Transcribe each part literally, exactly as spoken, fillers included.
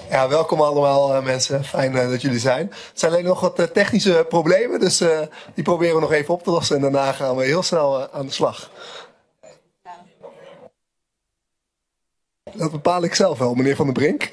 Ja, welkom allemaal uh, mensen. Fijn uh, dat jullie zijn. Er zijn alleen nog wat uh, technische problemen, dus uh, die proberen we nog even op te lossen. En daarna gaan we heel snel uh, aan de slag. Dat bepaal ik zelf wel, meneer Van der Brink.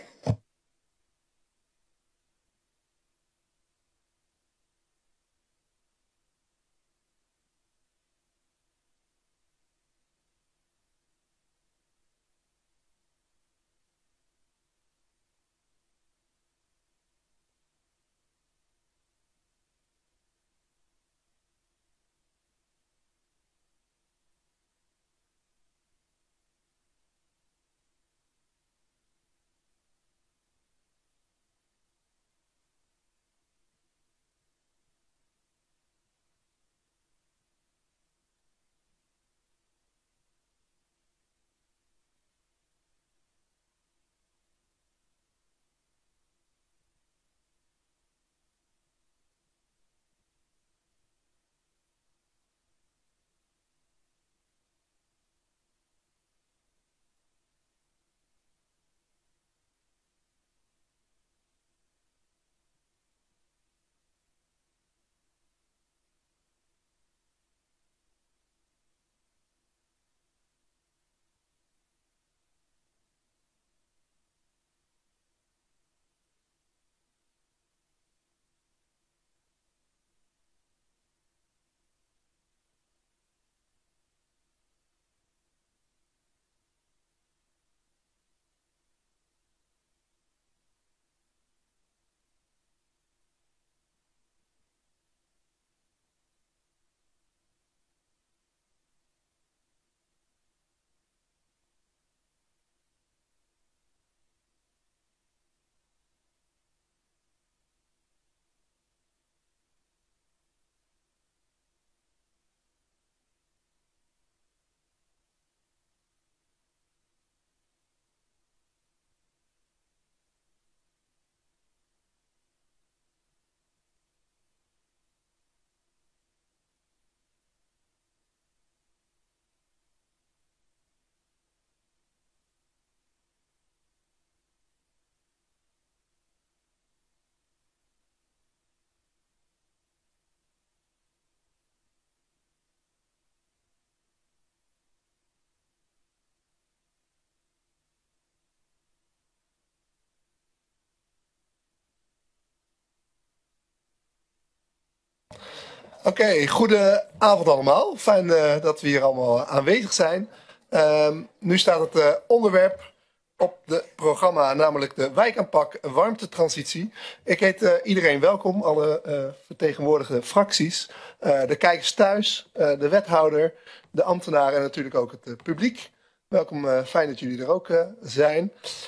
Oké, okay, goedenavond allemaal. Fijn uh, dat we hier allemaal aanwezig zijn. Uh, nu staat het uh, onderwerp op het programma, namelijk de wijkaanpak warmtetransitie. Ik heet uh, iedereen welkom, alle uh, vertegenwoordigde fracties, uh, de kijkers thuis, uh, de wethouder, de ambtenaren en natuurlijk ook het uh, publiek. Welkom, uh, fijn dat jullie er ook uh, zijn.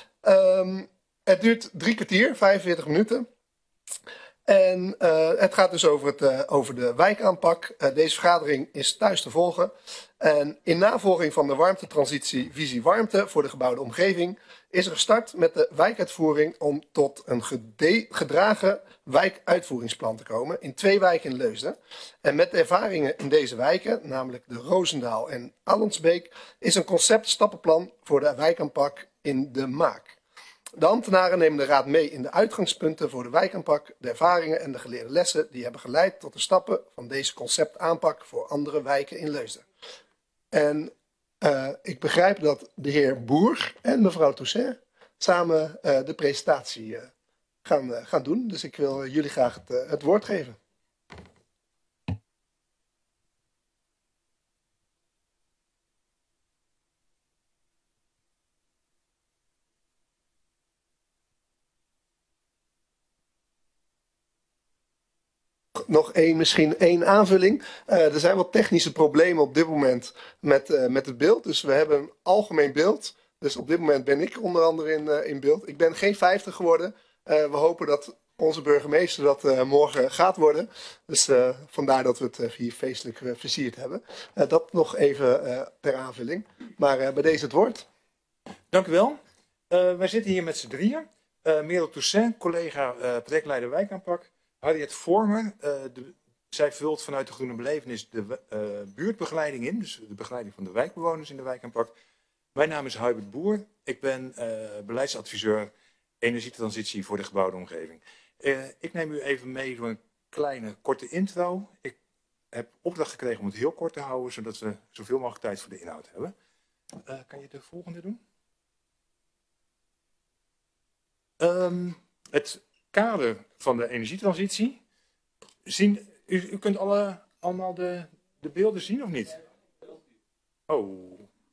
Um, het duurt drie kwartier, vijfenveertig minuten. En uh, het gaat dus over, het, uh, over de wijkaanpak. Uh, deze vergadering is thuis te volgen. En in navolging van de warmtetransitie Visie Warmte voor de gebouwde omgeving is er gestart met de wijkuitvoering om tot een gedragen wijkuitvoeringsplan te komen in twee wijken in Leusden. En met de ervaringen in deze wijken, namelijk de Roosendaal en Allensbeek, is een conceptstappenplan voor de wijkaanpak in de maak. De ambtenaren nemen de raad mee in de uitgangspunten voor de wijkaanpak, de ervaringen en de geleerde lessen die hebben geleid tot de stappen van deze conceptaanpak voor andere wijken in Leusden. En uh, ik begrijp dat de heer Boer en mevrouw Toussaint samen uh, de presentatie uh, gaan, uh, gaan doen. Dus ik wil uh, jullie graag het, uh, het woord geven. Nog één, misschien één aanvulling. Uh, er zijn wat technische problemen op dit moment met, uh, met het beeld. Dus we hebben een algemeen beeld. Dus op dit moment ben ik onder andere in, uh, in beeld. Ik ben geen vijftig geworden. Uh, we hopen dat onze burgemeester dat uh, morgen gaat worden. Dus uh, vandaar dat we het uh, hier feestelijk uh, versierd hebben. Uh, dat nog even uh, ter aanvulling. Maar uh, bij deze het woord. Dank u wel. Uh, wij zitten hier met z'n drieën. Uh, Merel Toussaint, collega uh, projectleider wijkaanpak. Harriet Vormer, uh, de, zij vult vanuit de Groene Belevenis de uh, buurtbegeleiding in. Dus de begeleiding van de wijkbewoners in de wijkaanpak. Mijn naam is Hubert Boer. Ik ben uh, beleidsadviseur energietransitie voor de gebouwde omgeving. Uh, ik neem u even mee door een kleine, korte intro. Ik heb opdracht gekregen om het heel kort te houden, zodat we zoveel mogelijk tijd voor de inhoud hebben. Uh, kan je de volgende doen? Um, het kader van de energietransitie. Zien, u, u kunt alle, allemaal de, de beelden zien of niet? Oh.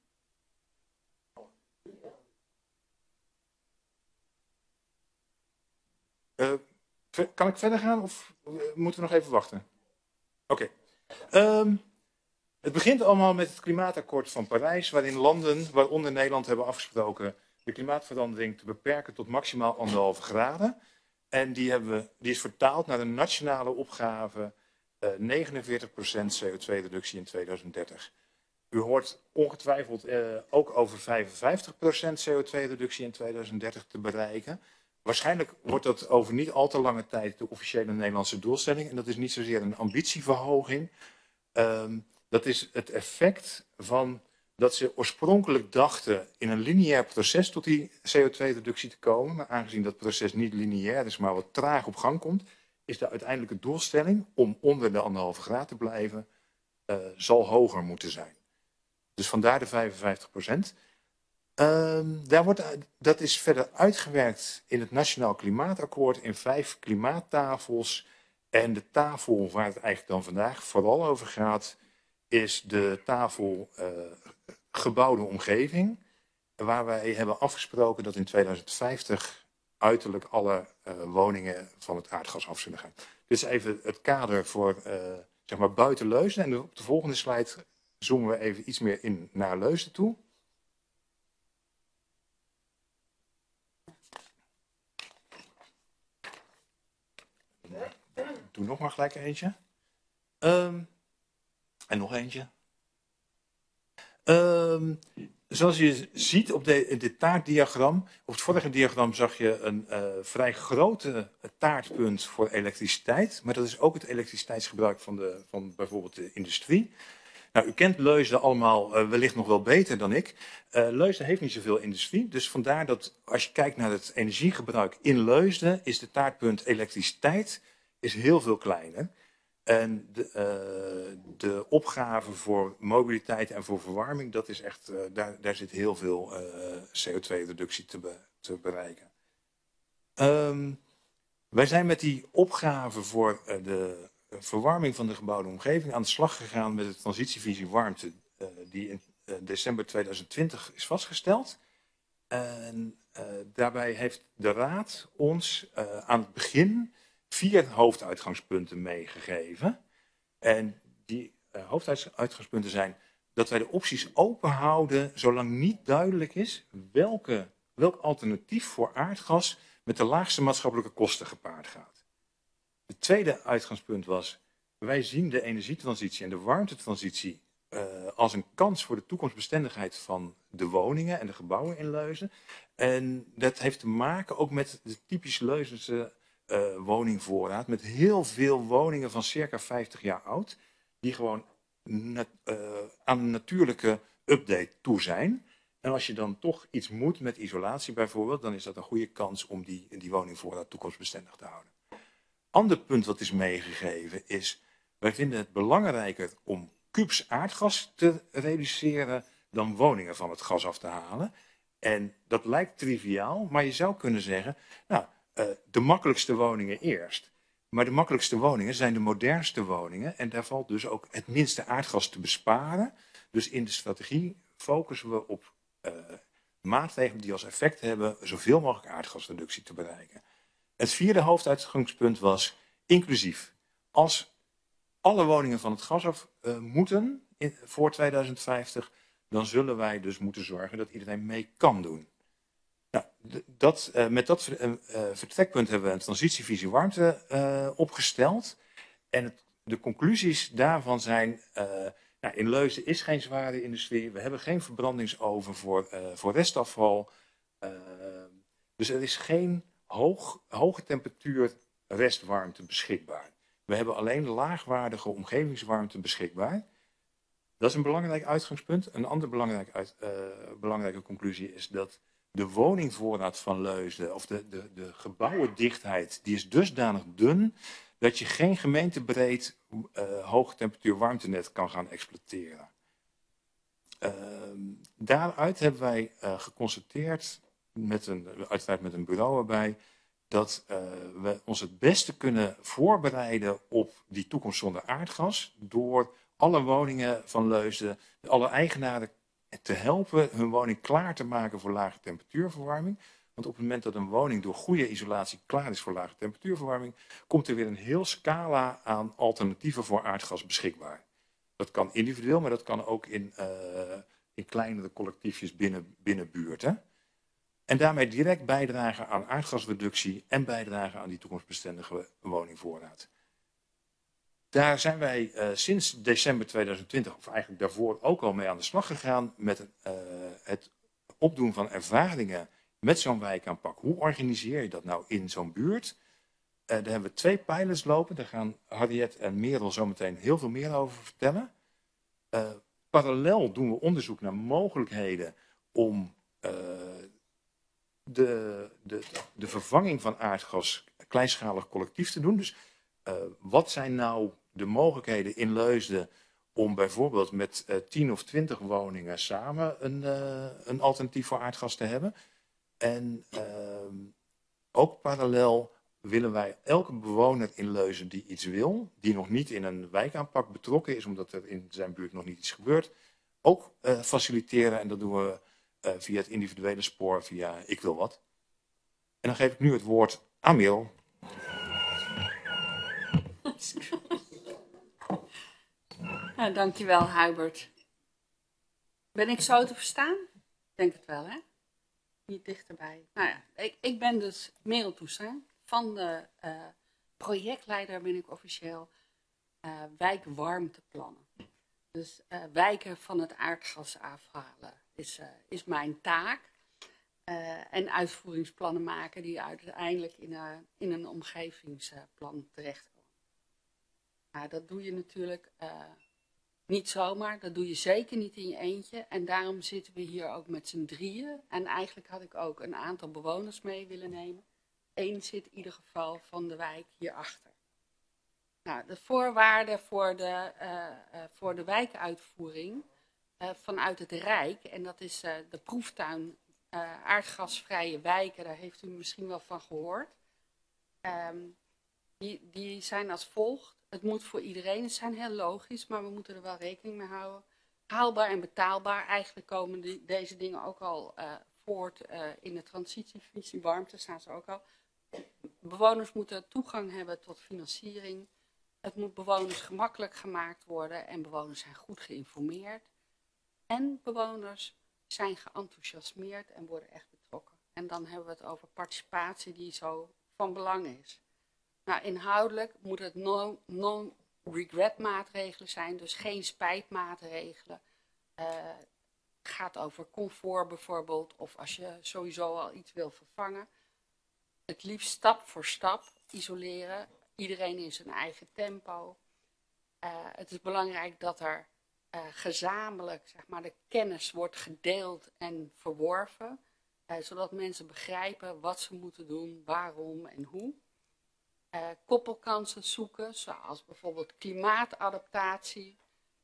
Uh, kan ik verder gaan of moeten we nog even wachten? Oké. Okay. Um, het begint allemaal met het klimaatakkoord van Parijs, waarin landen, waaronder Nederland, hebben afgesproken de klimaatverandering te beperken tot maximaal anderhalve graden. En die, hebben we, die is vertaald naar een nationale opgave, uh, negenenveertig procent C O twee reductie in tweeduizend dertig. U hoort ongetwijfeld uh, ook over vijfenvijftig procent C O twee reductie in tweeduizend dertig te bereiken. Waarschijnlijk wordt dat over niet al te lange tijd de officiële Nederlandse doelstelling. En dat is niet zozeer een ambitieverhoging. Um, dat is het effect van dat ze oorspronkelijk dachten in een lineair proces tot die C O twee reductie te komen. Maar aangezien dat proces niet lineair is, maar wat traag op gang komt, is de uiteindelijke doelstelling om onder de anderhalve graad te blijven, uh, zal hoger moeten zijn. Dus vandaar de vijfenvijftig procent. Um, daar wordt, dat is verder uitgewerkt in het Nationaal Klimaatakkoord in vijf klimaattafels. En de tafel waar het eigenlijk dan vandaag vooral over gaat, is de tafel uh, gebouwde omgeving. Waar wij hebben afgesproken dat in tweeduizend vijftig uiterlijk alle uh, woningen van het aardgas af zullen gaan. Dit is even het kader voor uh, zeg maar buiten Leusden. En op de volgende slide zoomen we even iets meer in naar Leusden toe. Doe nog maar gelijk eentje. Um, en nog eentje. Um, zoals je ziet op de, dit taartdiagram, op het vorige diagram zag je een uh, vrij grote taartpunt voor elektriciteit. Maar dat is ook het elektriciteitsgebruik van, de, van bijvoorbeeld de industrie. Nou, u kent Leusden allemaal uh, wellicht nog wel beter dan ik. Uh, Leusden heeft niet zoveel industrie, dus vandaar dat als je kijkt naar het energiegebruik in Leusden, is de taartpunt elektriciteit is heel veel kleiner. En de, uh, de opgave voor mobiliteit en voor verwarming, dat is echt, uh, daar, daar zit heel veel uh, C O twee reductie te, be, te bereiken. Um, wij zijn met die opgave voor uh, de verwarming van de gebouwde omgeving aan de slag gegaan met de transitievisie warmte, uh, die in uh, december tweeduizend twintig is vastgesteld. En uh, daarbij heeft de Raad ons uh, aan het begin vier hoofduitgangspunten meegegeven. En die uh, hoofduitgangspunten zijn dat wij de opties open houden zolang niet duidelijk is welke, welk alternatief voor aardgas met de laagste maatschappelijke kosten gepaard gaat. Het tweede uitgangspunt was, wij zien de energietransitie en de warmtetransitie uh, als een kans voor de toekomstbestendigheid van de woningen en de gebouwen in Leusden. En dat heeft te maken ook met de typisch Leuzense Uh, woningvoorraad met heel veel woningen van circa vijftig jaar oud, die gewoon nat, uh, aan een natuurlijke update toe zijn. En als je dan toch iets moet met isolatie bijvoorbeeld, dan is dat een goede kans om die, die woningvoorraad toekomstbestendig te houden. Ander punt wat is meegegeven is, wij vinden het belangrijker om kubus aardgas te reduceren dan woningen van het gas af te halen. En dat lijkt triviaal, maar je zou kunnen zeggen, nou, Uh, de makkelijkste woningen eerst. Maar de makkelijkste woningen zijn de modernste woningen. En daar valt dus ook het minste aardgas te besparen. Dus in de strategie focussen we op uh, maatregelen die als effect hebben zoveel mogelijk aardgasreductie te bereiken. Het vierde hoofduitgangspunt was inclusief. Als alle woningen van het gas af uh, moeten in, voor tweeduizend vijftig, dan zullen wij dus moeten zorgen dat iedereen mee kan doen. Nou, dat, uh, met dat uh, uh, vertrekpunt hebben we een transitievisie warmte uh, opgesteld. En het, de conclusies daarvan zijn, uh, nou, in Leusden is geen zware industrie. We hebben geen verbrandingsoven voor, uh, voor restafval. Uh, dus er is geen hoog, hoge temperatuur restwarmte beschikbaar. We hebben alleen laagwaardige omgevingswarmte beschikbaar. Dat is een belangrijk uitgangspunt. Een andere belangrijk uit, uh, belangrijke conclusie is dat de woningvoorraad van Leusden, of de, de, de gebouwendichtheid, die is dusdanig dun dat je geen gemeentebreed uh, hoge temperatuur warmtenet kan gaan exploiteren. Uh, daaruit hebben wij uh, geconstateerd, met een, uiteraard met een bureau erbij, dat uh, we ons het beste kunnen voorbereiden op die toekomst zonder aardgas door alle woningen van Leusden, alle eigenaren te helpen hun woning klaar te maken voor lage temperatuurverwarming. Want op het moment dat een woning door goede isolatie klaar is voor lage temperatuurverwarming, komt er weer een heel scala aan alternatieven voor aardgas beschikbaar. Dat kan individueel, maar dat kan ook in, uh, in kleinere collectiefjes binnen, binnen buurten. En daarmee direct bijdragen aan aardgasreductie en bijdragen aan die toekomstbestendige woningvoorraad. Daar zijn wij uh, sinds december tweeduizend twintig, of eigenlijk daarvoor ook al mee aan de slag gegaan met uh, het opdoen van ervaringen met zo'n wijkaanpak. Hoe organiseer je dat nou in zo'n buurt? Uh, daar hebben we twee pilots lopen, daar gaan Harriet en Merel zo meteen heel veel meer over vertellen. Uh, parallel doen we onderzoek naar mogelijkheden om uh, de, de, de vervanging van aardgas kleinschalig collectief te doen. Dus uh, wat zijn nou de mogelijkheden in Leusden om bijvoorbeeld met uh, tien of twintig woningen samen een, uh, een alternatief voor aardgas te hebben. En uh, ook parallel willen wij elke bewoner in Leusden die iets wil, die nog niet in een wijkaanpak betrokken is, omdat er in zijn buurt nog niet iets gebeurt, ook uh, faciliteren. En dat doen we uh, via het individuele spoor, via Ik Wil Wat. En dan geef ik nu het woord aan Merel. Ja, dankjewel, Hubert. Ben ik zo te verstaan? Ik denk het wel, hè? Niet dichterbij. Nou ja, ik, ik ben dus Merel Toussaint. Van de uh, projectleider ben ik officieel uh, wijkwarmteplannen. Dus uh, wijken van het aardgas afhalen is, uh, is mijn taak. Uh, en uitvoeringsplannen maken die uiteindelijk in, uh, in een omgevingsplan terechtkomen. Nou, dat doe je natuurlijk uh, niet zomaar, dat doe je zeker niet in je eentje. En daarom zitten we hier ook met z'n drieën. En eigenlijk had ik ook een aantal bewoners mee willen nemen. Eén zit in ieder geval van de wijk hierachter. Nou, de voorwaarden voor de, uh, uh, voor de wijkuitvoering uh, vanuit het Rijk, en dat is uh, de proeftuin uh, aardgasvrije wijken, daar heeft u misschien wel van gehoord. Um, die, die zijn als volgt. Het moet voor iedereen, het zijn heel logisch, maar we moeten er wel rekening mee houden. Haalbaar en betaalbaar, eigenlijk komen die, deze dingen ook al uh, voort uh, in de transitievisie warmte, staan ze ook al. Bewoners moeten toegang hebben tot financiering. Het moet bewoners gemakkelijk gemaakt worden en bewoners zijn goed geïnformeerd. En bewoners zijn geenthousiasmeerd en worden echt betrokken. En dan hebben we het over participatie die zo van belang is. Nou, inhoudelijk moet het non-regret maatregelen zijn, dus geen spijtmaatregelen. Uh, het gaat over comfort bijvoorbeeld, of als je sowieso al iets wil vervangen. Het liefst stap voor stap isoleren. Iedereen in zijn eigen tempo. Uh, het is belangrijk dat er uh, gezamenlijk, zeg maar, de kennis wordt gedeeld en verworven. Uh, zodat mensen begrijpen wat ze moeten doen, waarom en hoe. Uh, koppelkansen zoeken, zoals bijvoorbeeld klimaatadaptatie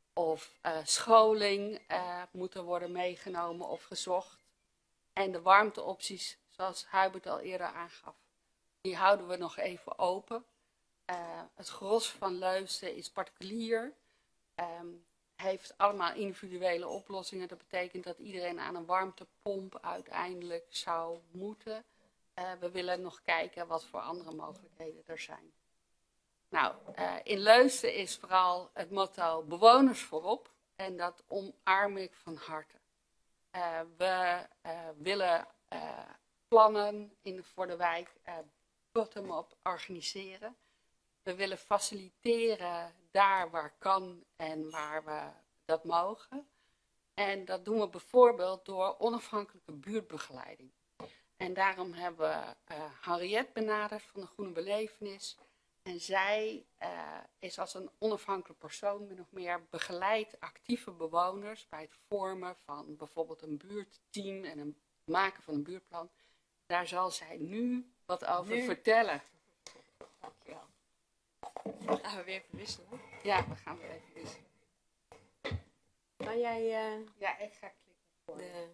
of uh, scholing uh, moeten worden meegenomen of gezocht. En de warmteopties, zoals Hubert al eerder aangaf, die houden we nog even open. Uh, het gros van Leusden is particulier, um, heeft allemaal individuele oplossingen. Dat betekent dat iedereen aan een warmtepomp uiteindelijk zou moeten. Uh, we willen nog kijken wat voor andere mogelijkheden er zijn. Nou, uh, in Leusden is vooral het motto bewoners voorop en dat omarm ik van harte. Uh, we uh, willen uh, plannen in, voor de wijk uh, bottom-up organiseren. We willen faciliteren daar waar kan en waar we dat mogen. En dat doen we bijvoorbeeld door onafhankelijke buurtbegeleiding. En daarom hebben we uh, Harriet benaderd van de Groene Belevenis. En zij uh, is als een onafhankelijk persoon min of meer begeleidt actieve bewoners bij het vormen van bijvoorbeeld een buurtteam en een maken van een buurtplan. Daar zal zij nu wat over Nu? vertellen. Dankjewel. Dan gaan we weer even wisselen. Ja, we gaan weer even wisselen. Kan jij uh, Ja, ik ga klikken voor de... je.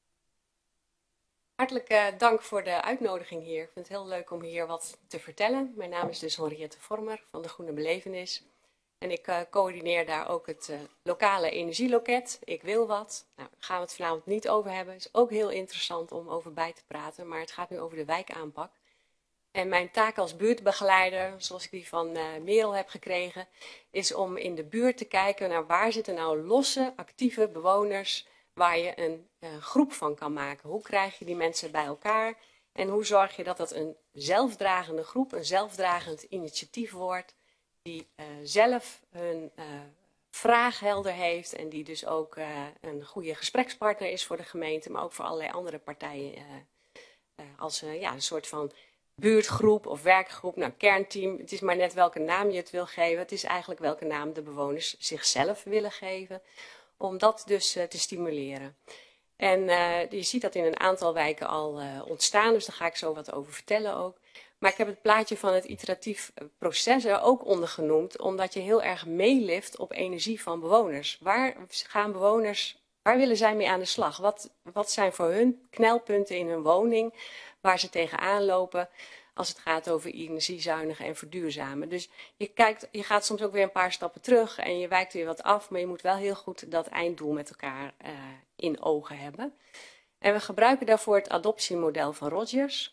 Hartelijk uh, dank voor de uitnodiging hier. Ik vind het heel leuk om hier wat te vertellen. Mijn naam is dus Henriette Vormer van de Groene Belevenis. En ik uh, coördineer daar ook het uh, lokale energieloket. Ik wil wat. Nou, daar gaan we het vanavond niet over hebben. Het is ook heel interessant om over bij te praten. Maar het gaat nu over de wijkaanpak. En mijn taak als buurtbegeleider, zoals ik die van uh, Merel heb gekregen, is om in de buurt te kijken naar waar zitten nou losse, actieve bewoners waar je een uh, groep van kan maken. Hoe krijg je die mensen bij elkaar en hoe zorg je dat dat een zelfdragende groep, een zelfdragend initiatief wordt, die uh, zelf hun uh, vraag helder heeft en die dus ook uh, een goede gesprekspartner is voor de gemeente, maar ook voor allerlei andere partijen uh, uh, als uh, ja, een soort van buurtgroep of werkgroep, nou kernteam. Het is maar net welke naam je het wil geven. Het is eigenlijk welke naam de bewoners zichzelf willen geven. Om dat dus uh, te stimuleren. En uh, je ziet dat in een aantal wijken al uh, ontstaan. Dus daar ga ik zo wat over vertellen ook. Maar ik heb het plaatje van het iteratief proces er ook onder genoemd. Omdat je heel erg meelift op energie van bewoners. Waar gaan bewoners, waar willen zij mee aan de slag? Wat, wat zijn voor hun knelpunten in hun woning waar ze tegenaan lopen als het gaat over energiezuinigen en verduurzamen. Dus je, kijkt, je gaat soms ook weer een paar stappen terug en je wijkt weer wat af, maar je moet wel heel goed dat einddoel met elkaar uh, in ogen hebben. En we gebruiken daarvoor het adoptiemodel van Rogers.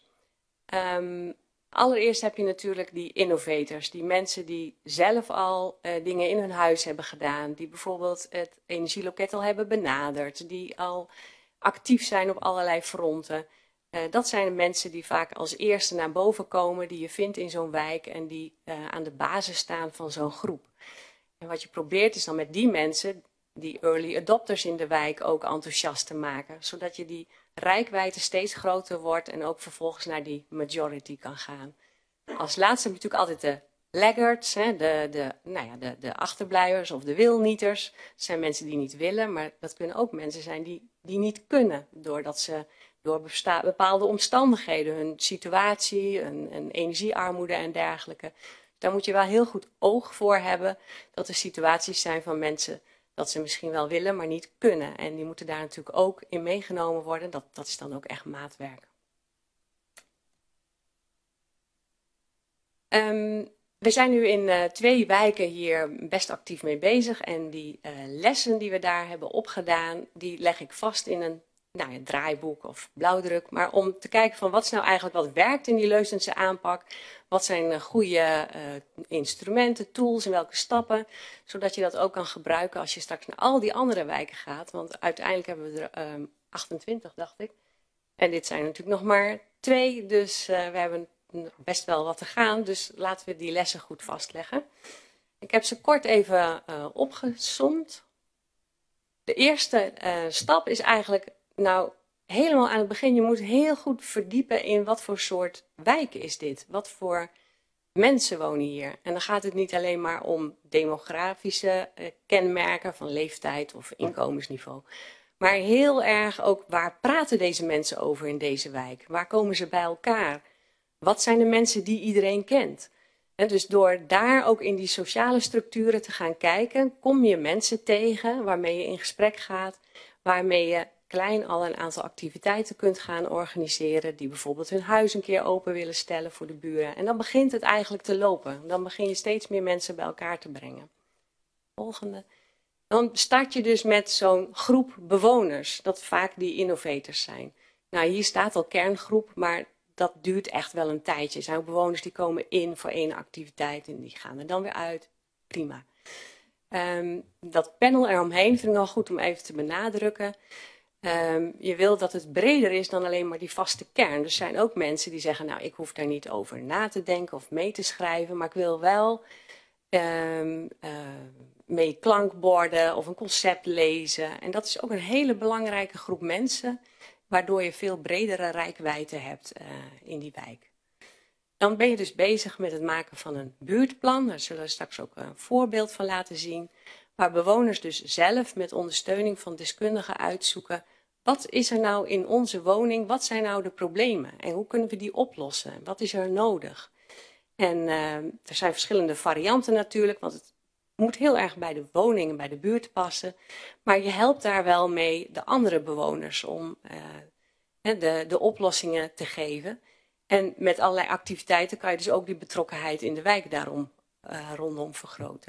Um, allereerst heb je natuurlijk die innovators, die mensen die zelf al uh, dingen in hun huis hebben gedaan, die bijvoorbeeld het energieloket al hebben benaderd, die al actief zijn op allerlei fronten. Uh, dat zijn de mensen die vaak als eerste naar boven komen, die je vindt in zo'n wijk en die uh, aan de basis staan van zo'n groep. En wat je probeert is dan met die mensen, die early adopters in de wijk, ook enthousiast te maken. Zodat je die reikwijdte steeds groter wordt en ook vervolgens naar die majority kan gaan. Als laatste heb je natuurlijk altijd de laggards, hè, de, de, nou ja, de, de achterblijvers of de wilnieters. Dat zijn mensen die niet willen, maar dat kunnen ook mensen zijn die, die niet kunnen, doordat ze door bepaalde omstandigheden, hun situatie, een, een energiearmoede en dergelijke. Daar moet je wel heel goed oog voor hebben dat er situaties zijn van mensen dat ze misschien wel willen, maar niet kunnen. En die moeten daar natuurlijk ook in meegenomen worden. Dat, dat is dan ook echt maatwerk. Um, we zijn nu in uh, twee wijken hier best actief mee bezig. En die uh, lessen die we daar hebben opgedaan, die leg ik vast in een nou, een draaiboek of blauwdruk, maar om te kijken van wat is nou eigenlijk wat werkt in die Leustense aanpak, wat zijn uh, goede uh, instrumenten, tools en welke stappen, zodat je dat ook kan gebruiken als je straks naar al die andere wijken gaat, want uiteindelijk hebben we er um, achtentwintig, dacht ik, en dit zijn natuurlijk nog maar twee, dus uh, we hebben best wel wat te gaan, dus laten we die lessen goed vastleggen. Ik heb ze kort even uh, opgesomd. De eerste uh, stap is eigenlijk, nou, helemaal aan het begin, je moet heel goed verdiepen in wat voor soort wijk is dit. Wat voor mensen wonen hier. En dan gaat het niet alleen maar om demografische uh, kenmerken van leeftijd of inkomensniveau. Maar heel erg ook, waar praten deze mensen over in deze wijk? Waar komen ze bij elkaar? Wat zijn de mensen die iedereen kent? En dus door daar ook in die sociale structuren te gaan kijken, kom je mensen tegen waarmee je in gesprek gaat, waarmee je klein al een aantal activiteiten kunt gaan organiseren, die bijvoorbeeld hun huis een keer open willen stellen voor de buren. En dan begint het eigenlijk te lopen. Dan begin je steeds meer mensen bij elkaar te brengen. Volgende. Dan start je dus met zo'n groep bewoners, dat vaak die innovators zijn. Nou, hier staat al kerngroep, maar dat duurt echt wel een tijdje. Er zijn ook bewoners die komen in voor één activiteit en die gaan er dan weer uit. Prima. Um, dat panel eromheen vind ik wel goed om even te benadrukken. Um, je wil dat het breder is dan alleen maar die vaste kern. Dus er zijn ook mensen die zeggen, nou, ik hoef daar niet over na te denken of mee te schrijven, maar ik wil wel um, uh, mee klankborden of een concept lezen. En dat is ook een hele belangrijke groep mensen, waardoor je veel bredere reikwijdte hebt uh, in die wijk. Dan ben je dus bezig met het maken van een buurtplan. Daar zullen we straks ook een voorbeeld van laten zien. Waar bewoners dus zelf met ondersteuning van deskundigen uitzoeken wat is er nou in onze woning, wat zijn nou de problemen en hoe kunnen we die oplossen? Wat is er nodig? En uh, er zijn verschillende varianten natuurlijk, want het moet heel erg bij de woning en bij de buurt passen. Maar je helpt daar wel mee de andere bewoners om uh, de, de oplossingen te geven. En met allerlei activiteiten kan je dus ook die betrokkenheid in de wijk daarom uh, rondom vergroten.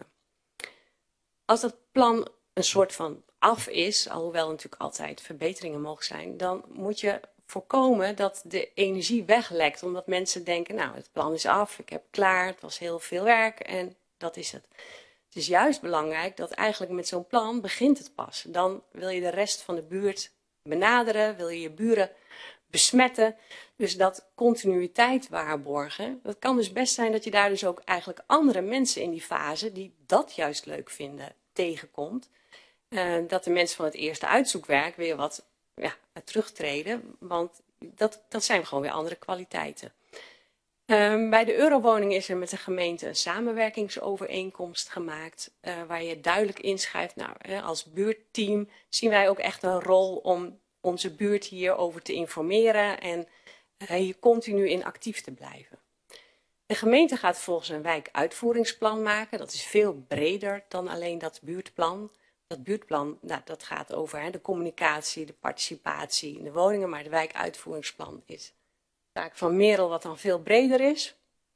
Als dat plan een soort van af is, alhoewel natuurlijk altijd verbeteringen mogen zijn, dan moet je voorkomen dat de energie weglekt. Omdat mensen denken, nou het plan is af, ik heb het klaar, het was heel veel werk en dat is het. Het is juist belangrijk dat eigenlijk met zo'n plan begint het pas. Dan wil je de rest van de buurt benaderen, wil je je buren besmetten. Dus dat continuïteit waarborgen. Dat kan dus best zijn dat je daar dus ook eigenlijk andere mensen in die fase die dat juist leuk vinden tegenkomt. Uh, dat de mensen van het eerste uitzoekwerk weer wat ja, terugtreden. Want dat, dat zijn gewoon weer andere kwaliteiten. Um, bij de Eurowoning is er met de gemeente een samenwerkingsovereenkomst gemaakt. Uh, waar je duidelijk inschrijft, nou, hè, als buurtteam zien wij ook echt een rol om onze buurt hierover te informeren en uh, hier continu in actief te blijven. De gemeente gaat vervolgens een wijkuitvoeringsplan maken. Dat is veel breder dan alleen dat buurtplan. Dat buurtplan, nou, dat gaat over hè, de communicatie, de participatie in de woningen, maar de wijkuitvoeringsplan is taak van Merel wat dan veel breder is.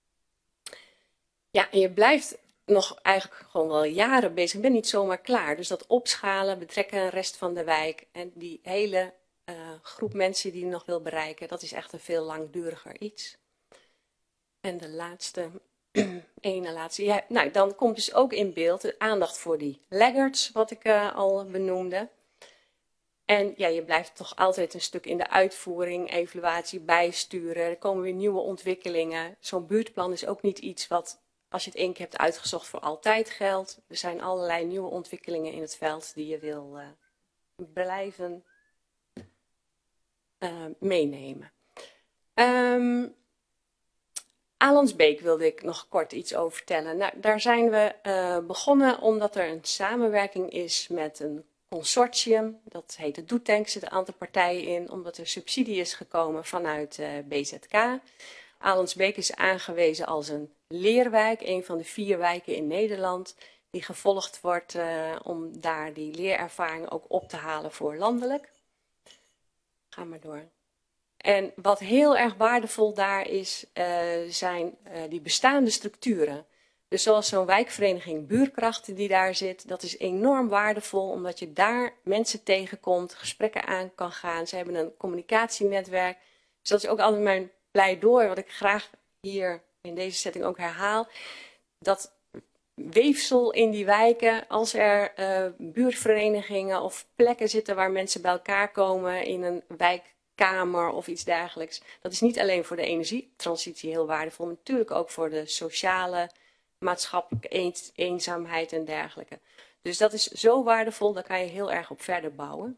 Ja, en je blijft nog eigenlijk gewoon wel jaren bezig. Ik ben niet zomaar klaar. Dus dat opschalen, betrekken de rest van de wijk en die hele uh, groep mensen die je nog wil bereiken, dat is echt een veel langduriger iets. En de laatste, ene laatste, ja, nou dan komt dus ook in beeld de aandacht voor die laggards, wat ik uh, al benoemde. En ja, je blijft toch altijd een stuk in de uitvoering, evaluatie, bijsturen. Er komen weer nieuwe ontwikkelingen. Zo'n buurtplan is ook niet iets wat, als je het één keer hebt uitgezocht, voor altijd geldt. Er zijn allerlei nieuwe ontwikkelingen in het veld die je wil uh, blijven uh, meenemen. Um, Alandsbeek wilde ik nog kort iets over vertellen. Nou, daar zijn we uh, begonnen omdat er een samenwerking is met een consortium, dat heet de Doetank, er zitten een aantal partijen in, omdat er subsidie is gekomen vanuit uh, B Z K. Alandsbeek is aangewezen als een leerwijk, een van de vier wijken in Nederland, die gevolgd wordt uh, om daar die leerervaring ook op te halen voor landelijk. Ga maar door. En wat heel erg waardevol daar is, uh, zijn uh, die bestaande structuren. Dus zoals zo'n wijkvereniging Buurkrachten die daar zit, dat is enorm waardevol omdat je daar mensen tegenkomt, gesprekken aan kan gaan. Ze hebben een communicatienetwerk. Dus dat is ook altijd mijn pleidooi, wat ik graag hier in deze setting ook herhaal. Dat weefsel in die wijken, als er uh, buurtverenigingen of plekken zitten waar mensen bij elkaar komen in een wijkkamer of iets dergelijks. Dat is niet alleen voor de energietransitie heel waardevol, maar natuurlijk ook voor de sociale, maatschappelijke eens eenzaamheid en dergelijke. Dus dat is zo waardevol, daar kan je heel erg op verder bouwen.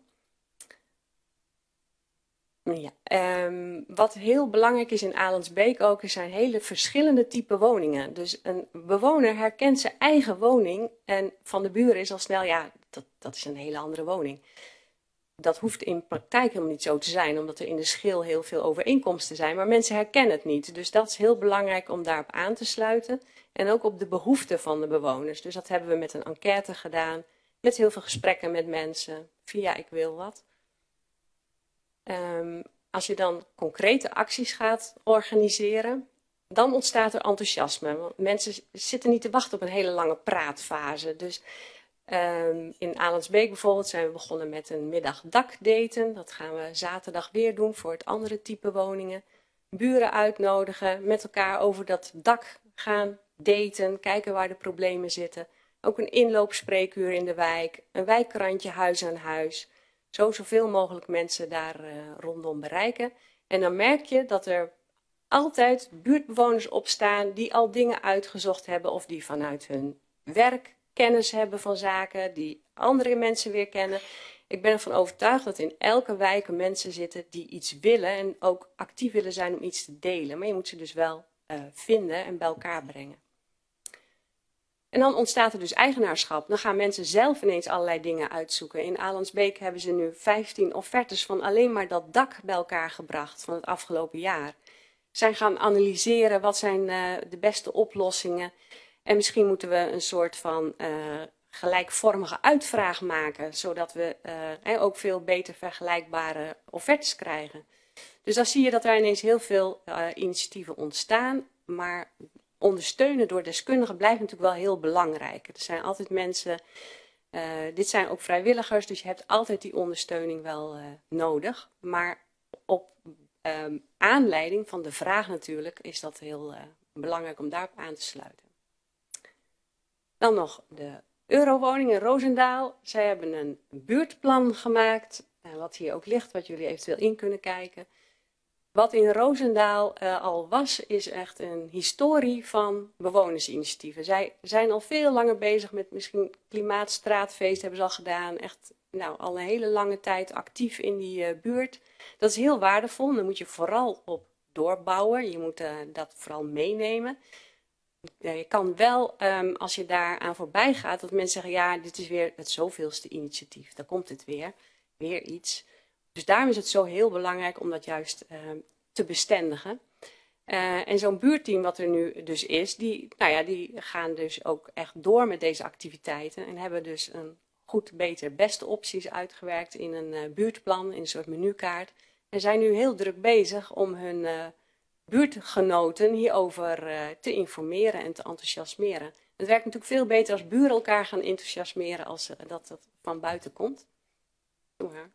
Ja. Um, wat heel belangrijk is in Alandsbeek ook, er zijn hele verschillende type woningen. Dus een bewoner herkent zijn eigen woning en van de buren is al snel, ja, dat, dat is een hele andere woning. Dat hoeft in praktijk helemaal niet zo te zijn, omdat er in de schil heel veel overeenkomsten zijn. Maar mensen herkennen het niet. Dus dat is heel belangrijk om daarop aan te sluiten. En ook op de behoeften van de bewoners. Dus dat hebben we met een enquête gedaan. Met heel veel gesprekken met mensen. Via Ik Wil Wat. Um, als je dan concrete acties gaat organiseren, dan ontstaat er enthousiasme. Want mensen zitten niet te wachten op een hele lange praatfase. Dus um, in Alandsbeek bijvoorbeeld zijn we begonnen met een middag dakdaten. Dat gaan we zaterdag weer doen voor het andere type woningen. Buren uitnodigen, met elkaar over dat dak gaan daten, kijken waar de problemen zitten. Ook een inloopspreekuur in de wijk, een wijkkrantje huis aan huis. Zo zoveel mogelijk mensen daar uh, rondom bereiken. En dan merk je dat er altijd buurtbewoners op staan die al dingen uitgezocht hebben of die vanuit hun werk kennis hebben van zaken, die andere mensen weer kennen. Ik ben ervan overtuigd dat in elke wijk mensen zitten die iets willen en ook actief willen zijn om iets te delen. Maar je moet ze dus wel uh, vinden en bij elkaar brengen. En dan ontstaat er dus eigenaarschap. Dan gaan mensen zelf ineens allerlei dingen uitzoeken. In Alandsbeek hebben ze nu vijftien offertes van alleen maar dat dak bij elkaar gebracht van het afgelopen jaar. Zijn gaan analyseren wat zijn uh, de beste oplossingen. En misschien moeten we een soort van uh, gelijkvormige uitvraag maken, zodat we uh, ook veel beter vergelijkbare offertes krijgen. Dus dan zie je dat er ineens heel veel uh, initiatieven ontstaan, maar ondersteunen door deskundigen blijft natuurlijk wel heel belangrijk. Er zijn altijd mensen, uh, dit zijn ook vrijwilligers, dus je hebt altijd die ondersteuning wel uh, nodig. Maar op um, aanleiding van de vraag natuurlijk is dat heel uh, belangrijk om daarop aan te sluiten. Dan nog de Eurowoning in Roosendaal. Zij hebben een buurtplan gemaakt, uh, wat hier ook ligt, wat jullie eventueel in kunnen kijken. Wat in Roosendaal uh, al was, is echt een historie van bewonersinitiatieven. Zij zijn al veel langer bezig met misschien klimaatstraatfeest, hebben ze al gedaan. Echt nou, al een hele lange tijd actief in die uh, buurt. Dat is heel waardevol, daar moet je vooral op doorbouwen. Je moet uh, dat vooral meenemen. Ja, je kan wel, um, als je daar aan voorbij gaat, dat mensen zeggen, ja, dit is weer het zoveelste initiatief. Daar komt het weer, weer iets. Dus daarom is het zo heel belangrijk om dat juist uh, te bestendigen. Uh, en zo'n buurteam wat er nu dus is, die, nou ja, die gaan dus ook echt door met deze activiteiten. En hebben dus een goed, beter, beste opties uitgewerkt in een uh, buurtplan, in een soort menukaart. En zijn nu heel druk bezig om hun uh, buurtgenoten hierover uh, te informeren en te enthousiasmeren. Het werkt natuurlijk veel beter als buren elkaar gaan enthousiasmeren als uh, dat dat van buiten komt. Doe maar.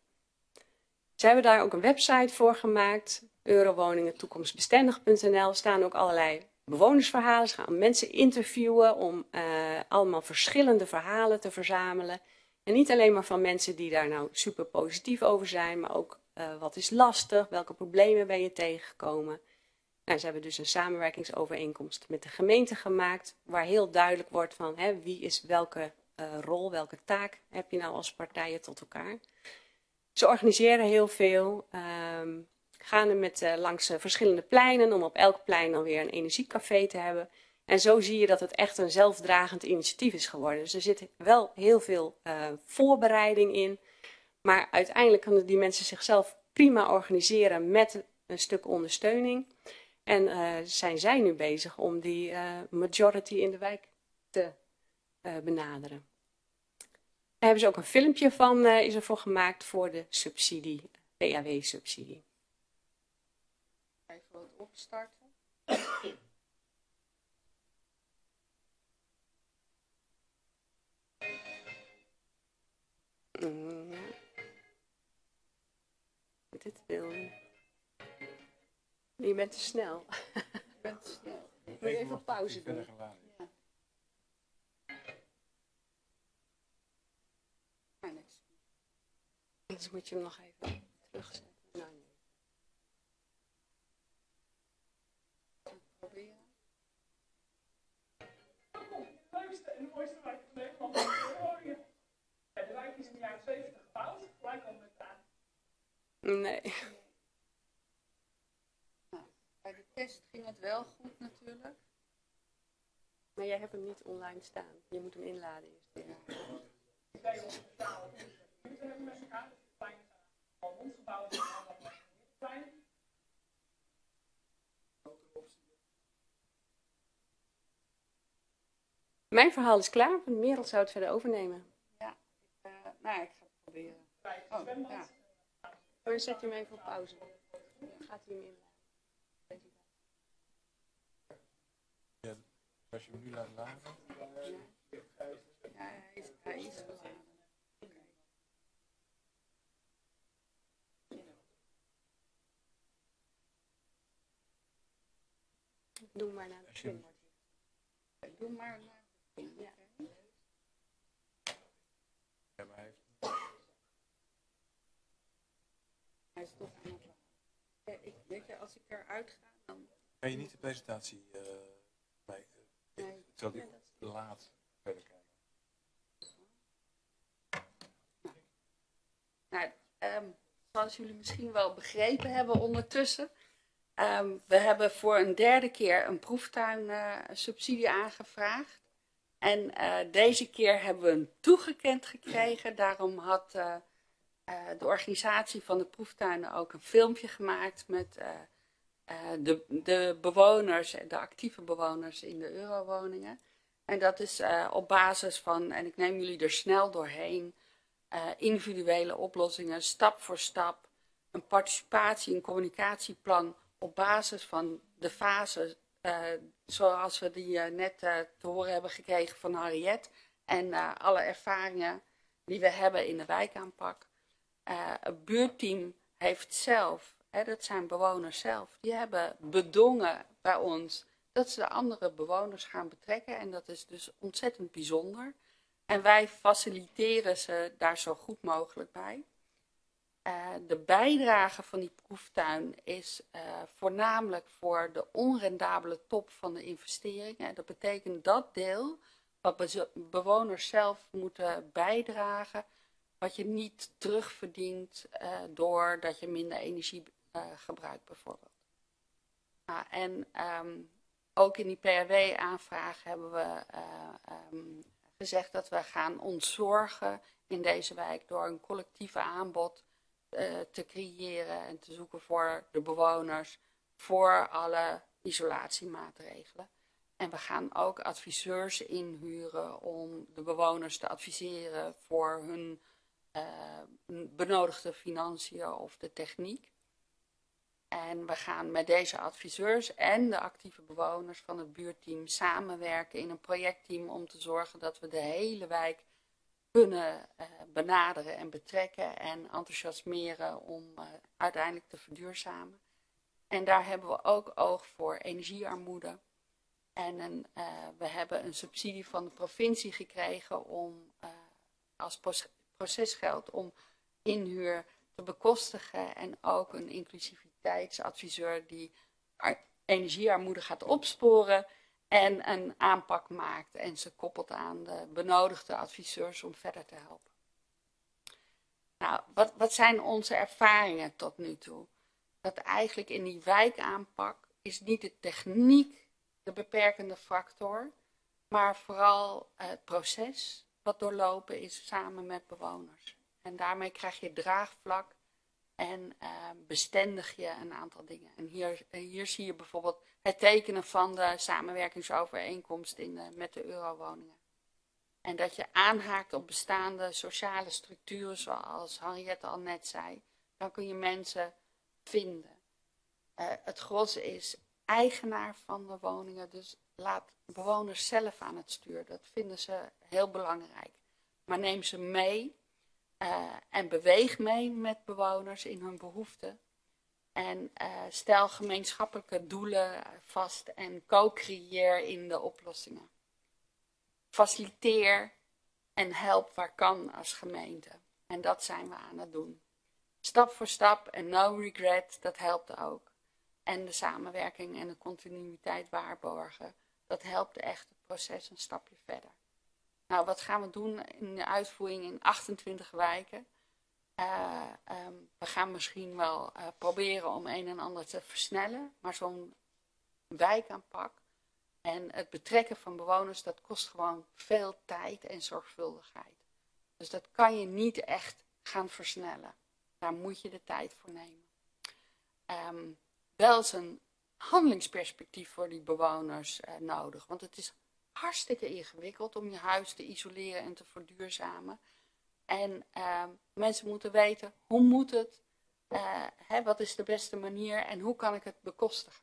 Ze hebben daar ook een website voor gemaakt, eurowoningen toekomstbestendig punt n l. Er staan ook allerlei bewonersverhalen. Ze gaan mensen interviewen om uh, allemaal verschillende verhalen te verzamelen. En niet alleen maar van mensen die daar nou super positief over zijn, maar ook uh, wat is lastig, welke problemen ben je tegengekomen. Nou, ze hebben dus een samenwerkingsovereenkomst met de gemeente gemaakt, waar heel duidelijk wordt van hè, wie is welke uh, rol, welke taak heb je nou als partijen tot elkaar. Ze organiseren heel veel, um, gaan er met, uh, langs uh, verschillende pleinen om op elk plein dan weer een energiecafé te hebben. En zo zie je dat het echt een zelfdragend initiatief is geworden. Dus er zit wel heel veel uh, voorbereiding in. Maar uiteindelijk kunnen die mensen zichzelf prima organiseren met een stuk ondersteuning. En uh, zijn zij nu bezig om die uh, majority in de wijk te uh, benaderen. Daar hebben ze ook een filmpje van, uh, is ervoor gemaakt voor de subsidie, P A W-subsidie. Even wat opstarten. Mm, ja. Dit wil je bent te snel. Ik ben te snel. Moet je even op pauze doen. Ja. Ah, niks. Dus moet je hem nog even terugzetten. Nou, nee. Proberen. De leukste en de mooiste wijk van Nederland is Groningen. Ja, de wijk is in de jaren zeventig gebouwd. Wij komen met aan. Nee. Nou, bij de test ging het wel goed natuurlijk. Maar jij hebt hem niet online staan. Je moet hem inladen eerst. Ja. tweehonderd betalen. We hebben met elkaar dus de pleinen al rondgebouwd en allemaal pleinen. Mijn verhaal is klaar, want Merel zou het verder overnemen. Ja, ik, uh, nou, ik ga het proberen. Oh, ja. Dan zet je hem even op pauze. Gaat hij hem inladen? Ja, als je hem nu laat laden. Ja, hij is, hij is geladen. Doe maar naar het begin. Doe maar naar het begin. Ja. Ja, maar hij heeft... Hij is toch aan het laden. Ja, ik, weet je, als ik eruit ga, dan... Kan je niet de presentatie uh, bij... Uh, Nee. Zal die laat verder kijken? Nou, um, zoals jullie misschien wel begrepen hebben ondertussen... Um, we hebben voor een derde keer een proeftuin uh, subsidie aangevraagd. En uh, deze keer hebben we hem toegekend gekregen. Daarom had uh, uh, de organisatie van de proeftuinen ook een filmpje gemaakt met uh, uh, de, de bewoners, de actieve bewoners in de eurowoningen. En dat is uh, op basis van, en ik neem jullie er snel doorheen, uh, individuele oplossingen, stap voor stap, een participatie- en communicatieplan op basis van de fases, uh, zoals we die uh, net uh, te horen hebben gekregen van Harriet, en uh, alle ervaringen die we hebben in de wijkaanpak. Uh, het buurtteam heeft zelf, hè, dat zijn bewoners zelf, die hebben bedongen bij ons dat ze de andere bewoners gaan betrekken. En dat is dus ontzettend bijzonder. En wij faciliteren ze daar zo goed mogelijk bij. Uh, de bijdrage van die proeftuin is uh, voornamelijk voor de onrendabele top van de investeringen. Dat betekent dat deel wat be bewoners zelf moeten bijdragen, wat je niet terugverdient uh, doordat je minder energie uh, gebruikt bijvoorbeeld. Uh, en um, ook in die P R W-aanvraag hebben we uh, um, gezegd dat we gaan ontzorgen in deze wijk door een collectieve aanbod uh, te creëren en te zoeken voor de bewoners voor alle isolatiemaatregelen. En we gaan ook adviseurs inhuren om de bewoners te adviseren voor hun uh, benodigde financiën of de techniek. En we gaan met deze adviseurs en de actieve bewoners van het buurtteam samenwerken in een projectteam om te zorgen dat we de hele wijk kunnen uh, benaderen en betrekken en enthousiasmeren om uh, uiteindelijk te verduurzamen. En daar hebben we ook oog voor energiearmoede. En een, uh, we hebben een subsidie van de provincie gekregen om uh, als procesgeld om inhuur te bekostigen en ook een inclusiviteitsadviseur die energiearmoede gaat opsporen en een aanpak maakt en ze koppelt aan de benodigde adviseurs om verder te helpen. Nou, wat, wat zijn onze ervaringen tot nu toe? Dat eigenlijk in die wijkaanpak is niet de techniek de beperkende factor, maar vooral het proces wat doorlopen is samen met bewoners. En daarmee krijg je draagvlak en uh, bestendig je een aantal dingen. En hier, hier zie je bijvoorbeeld het tekenen van de samenwerkingsovereenkomst in de, met de eurowoningen. En dat je aanhaakt op bestaande sociale structuren, zoals Henriette al net zei, dan kun je mensen vinden. Uh, het gros is eigenaar van de woningen, dus laat bewoners zelf aan het stuur. Dat vinden ze heel belangrijk. Maar neem ze mee uh, en beweeg mee met bewoners in hun behoeften. En uh, stel gemeenschappelijke doelen vast en co-creëer in de oplossingen. Faciliteer en help waar kan als gemeente. En dat zijn we aan het doen. Stap voor stap en no regret, dat helpt ook. En de samenwerking en de continuïteit waarborgen, dat helpt echt het proces een stapje verder. Nou, wat gaan we doen in de uitvoering in achtentwintig wijken? Uh, um, we gaan misschien wel uh, proberen om een en ander te versnellen, maar zo'n wijkaanpak en het betrekken van bewoners, dat kost gewoon veel tijd en zorgvuldigheid. Dus dat kan je niet echt gaan versnellen. Daar moet je de tijd voor nemen. Um, wel is een handelingsperspectief voor die bewoners uh, nodig, want het is hartstikke ingewikkeld om je huis te isoleren en te verduurzamen. En uh, mensen moeten weten, hoe moet het, uh, hè, wat is de beste manier en hoe kan ik het bekostigen.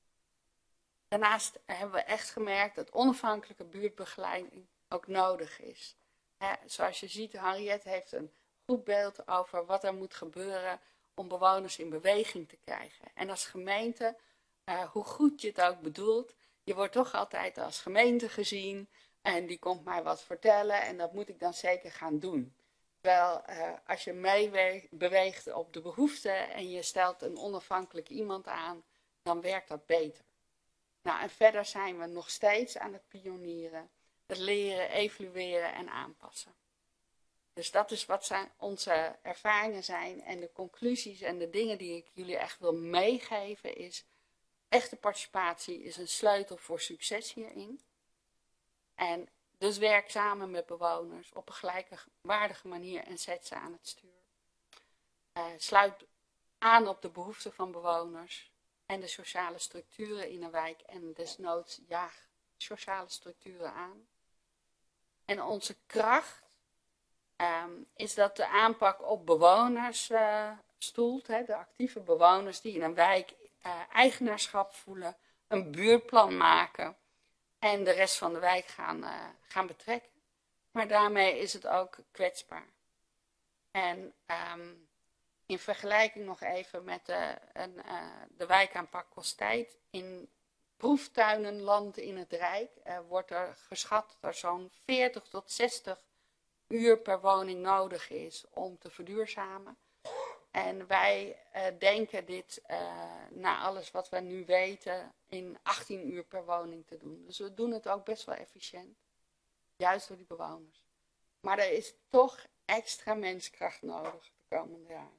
Daarnaast hebben we echt gemerkt dat onafhankelijke buurtbegeleiding ook nodig is. Hè, zoals je ziet, Henriette heeft een goed beeld over wat er moet gebeuren om bewoners in beweging te krijgen. En als gemeente, uh, hoe goed je het ook bedoelt, je wordt toch altijd als gemeente gezien en die komt mij wat vertellen en dat moet ik dan zeker gaan doen. Terwijl uh, als je mee beweegt op de behoeften en je stelt een onafhankelijk iemand aan, dan werkt dat beter. Nou, en verder zijn we nog steeds aan het pionieren, het leren, evalueren en aanpassen. Dus dat is wat zijn onze ervaringen zijn en de conclusies en de dingen die ik jullie echt wil meegeven is, echte participatie is een sleutel voor succes hierin. En Dus werk samen met bewoners op een gelijkwaardige manier en zet ze aan het stuur. Uh, sluit aan op de behoeften van bewoners en de sociale structuren in een wijk en desnoods jaag sociale structuren aan. En onze kracht um, is dat de aanpak op bewoners uh, stoelt, hè, de actieve bewoners die in een wijk uh, eigenaarschap voelen, een buurtplan maken en de rest van de wijk gaan, uh, gaan betrekken. Maar daarmee is het ook kwetsbaar. En um, in vergelijking nog even met de, een, uh, de wijkaanpak kost tijd. In proeftuinenland in het Rijk uh, wordt er geschat dat er zo'n veertig tot zestig uur per woning nodig is om te verduurzamen. En wij uh, denken dit, uh, na alles wat we nu weten, in achttien uur per woning te doen. Dus we doen het ook best wel efficiënt. Juist door die bewoners. Maar er is toch extra menskracht nodig de komende jaren.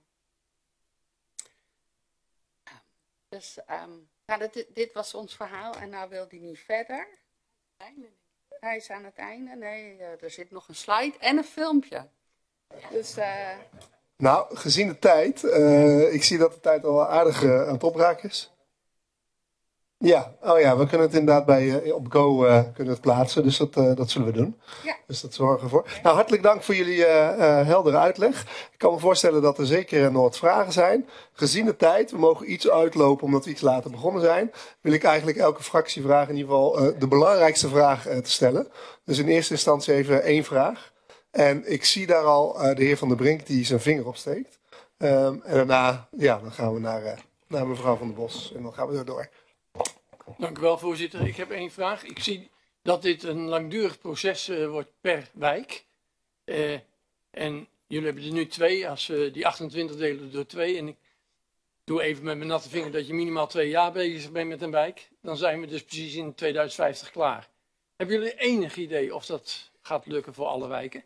Dus um, nou, dit, dit was ons verhaal en nou wil hij niet verder. Hij is aan het einde. Nee, uh, er zit nog een slide en een filmpje. Dus... Uh, Nou, gezien de tijd, uh, ik zie dat de tijd al aardig uh, aan het opraken is. Ja, oh ja, we kunnen het inderdaad bij, uh, op Go uh, kunnen het plaatsen, dus dat, uh, dat zullen we doen. Ja. Dus dat zorgen we voor. Nou, hartelijk dank voor jullie uh, uh, heldere uitleg. Ik kan me voorstellen dat er zeker nog wat vragen zijn. Gezien de tijd, we mogen iets uitlopen omdat we iets later begonnen zijn, wil ik eigenlijk elke fractie vragen in ieder geval uh, de belangrijkste vraag uh, te stellen. Dus in eerste instantie even één vraag. En ik zie daar al uh, de heer Van der Brink die zijn vinger opsteekt. Um, en daarna, ja, dan gaan we naar, uh, naar mevrouw Van der Bos en dan gaan we er door. Dank u wel, voorzitter. Ik heb één vraag. Ik zie dat dit een langdurig proces uh, wordt per wijk. Uh, en jullie hebben er nu twee, als we uh, die achtentwintig delen door twee. En ik doe even met mijn natte vinger dat je minimaal twee jaar bezig bent met een wijk. Dan zijn we dus precies in tweeduizend vijftig klaar. Hebben jullie enig idee of dat gaat lukken voor alle wijken?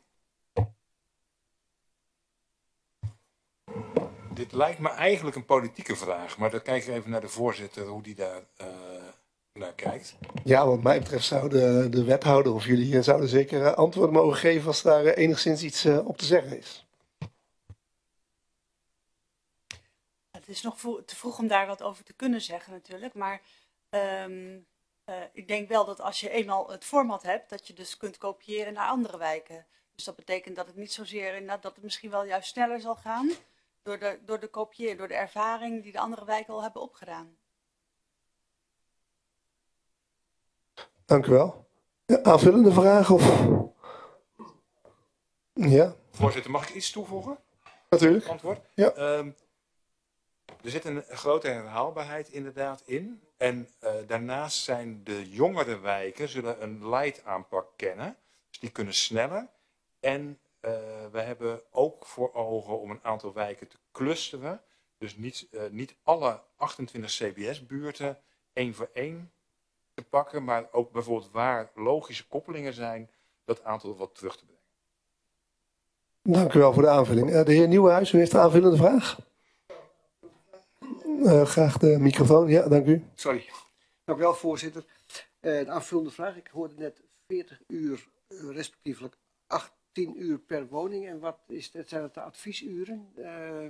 Dit lijkt me eigenlijk een politieke vraag, maar dan kijk ik even naar de voorzitter hoe die daar uh, naar kijkt. Ja, wat mij betreft zou de, de wethouder of jullie uh, zouden zeker uh, antwoord mogen geven als daar uh, enigszins iets uh, op te zeggen is. Het is nog te vroeg om daar wat over te kunnen zeggen natuurlijk, maar um, uh, ik denk wel dat als je eenmaal het format hebt, dat je dus kunt kopiëren naar andere wijken. Dus dat betekent dat het niet zozeer, dat het misschien wel juist sneller zal gaan. Door de, door de kopiëren, door de ervaring die de andere wijken al hebben opgedaan. Dank u wel. Ja, aanvullende vraag of? Ja. Voorzitter, mag ik iets toevoegen? Natuurlijk. Antwoord? Ja. Um, er zit een grote herhaalbaarheid inderdaad in. En uh, daarnaast zijn de jongere wijken zullen een light aanpak kennen. Dus die kunnen sneller. En Uh, we hebben ook voor ogen om een aantal wijken te clusteren. Dus niet, uh, niet alle achtentwintig C B S-buurten één voor één te pakken. Maar ook bijvoorbeeld waar logische koppelingen zijn, dat aantal wat terug te brengen. Dank u wel voor de aanvulling. Uh, de heer Nieuwenhuis, u heeft een aanvullende vraag. Uh, graag de microfoon. Ja, dank u. Sorry. Dank u wel, voorzitter. Uh, de aanvullende vraag. Ik hoorde net veertig uur, uh, respectievelijk achttien uur per woning. En wat is dat? Zijn dat de adviesuren? Uh...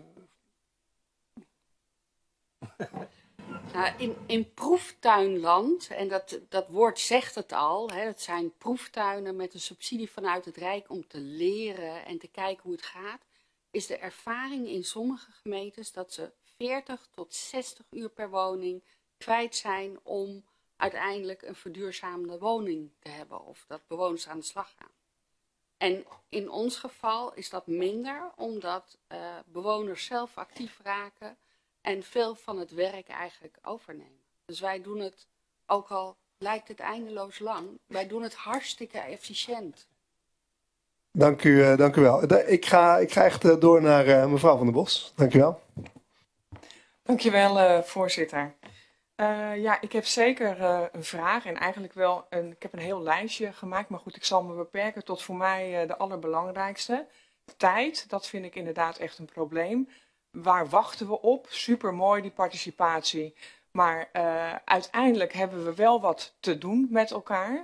Nou, in, in proeftuinland, en dat, dat woord zegt het al, hè, het zijn proeftuinen met een subsidie vanuit het Rijk om te leren en te kijken hoe het gaat, is de ervaring in sommige gemeentes dat ze veertig tot zestig uur per woning kwijt zijn om uiteindelijk een verduurzamende woning te hebben of dat bewoners aan de slag gaan. En in ons geval is dat minder, omdat uh, bewoners zelf actief raken en veel van het werk eigenlijk overnemen. Dus wij doen het, ook al lijkt het eindeloos lang, wij doen het hartstikke efficiënt. Dank u, uh, dank u wel. Ik ga, ik ga echt uh, door naar uh, mevrouw Van der Bos. Dank u wel. Dank je wel, uh, voorzitter. Uh, ja, ik heb zeker uh, een vraag en eigenlijk wel een, ik heb een heel lijstje gemaakt, maar goed, ik zal me beperken tot voor mij uh, de allerbelangrijkste. Tijd, dat vind ik inderdaad echt een probleem. Waar wachten we op? Supermooi die participatie, maar uh, uiteindelijk hebben we wel wat te doen met elkaar.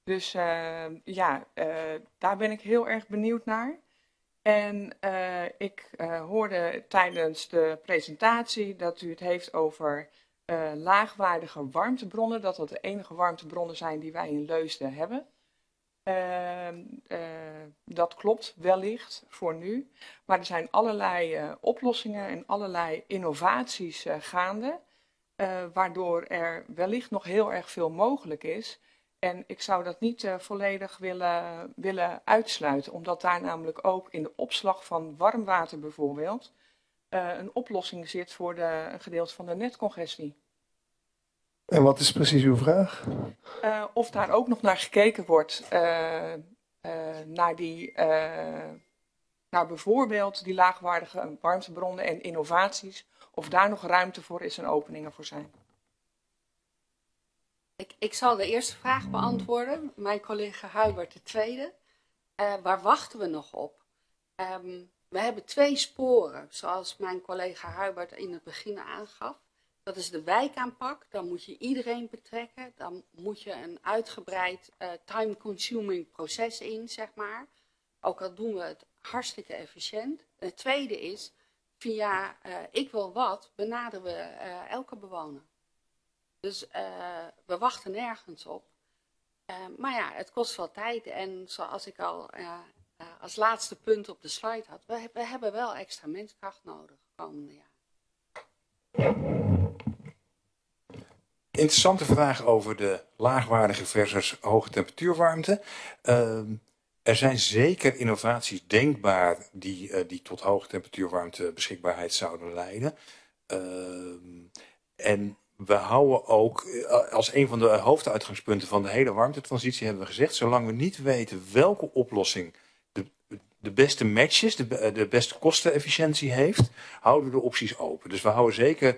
Dus uh, ja, uh, daar ben ik heel erg benieuwd naar. En uh, ik uh, hoorde tijdens de presentatie dat u het heeft over uh, laagwaardige warmtebronnen. Dat dat de enige warmtebronnen zijn die wij in Leusden hebben. Uh, uh, dat klopt wellicht voor nu. Maar er zijn allerlei uh, oplossingen en allerlei innovaties uh, gaande. Uh, waardoor er wellicht nog heel erg veel mogelijk is. En ik zou dat niet uh, volledig willen, willen uitsluiten, omdat daar namelijk ook in de opslag van warm water bijvoorbeeld uh, een oplossing zit voor de, een gedeelte van de netcongestie. En wat is precies uw vraag? Uh, of daar ook nog naar gekeken wordt, uh, uh, naar, die, uh, naar bijvoorbeeld die laagwaardige warmtebronnen en innovaties, of daar nog ruimte voor is en openingen voor zijn. Ik, ik zal de eerste vraag beantwoorden. Mijn collega Hubert de tweede. Uh, waar wachten we nog op? Um, we hebben twee sporen, zoals mijn collega Hubert in het begin aangaf. Dat is de wijkaanpak. Dan moet je iedereen betrekken. Dan moet je een uitgebreid uh, time-consuming proces in, zeg maar. Ook al doen we het hartstikke efficiënt. En het tweede is, via uh, Ik Wil Wat benaderen we uh, elke bewoner. Dus uh, we wachten nergens op. Uh, maar ja, het kost wel tijd. En zoals ik al uh, uh, als laatste punt op de slide had, we, we hebben wel extra menskracht nodig komende jaar. Interessante vraag over de laagwaardige versus hoge temperatuurwarmte. Uh, er zijn zeker innovaties denkbaar die, uh, die tot hoge temperatuurwarmte beschikbaarheid zouden leiden. Uh, en we houden ook, als een van de hoofduitgangspunten van de hele warmtetransitie hebben we gezegd, zolang we niet weten welke oplossing de, de beste matches, de, de beste kostenefficiëntie heeft, houden we de opties open. Dus we houden zeker uh,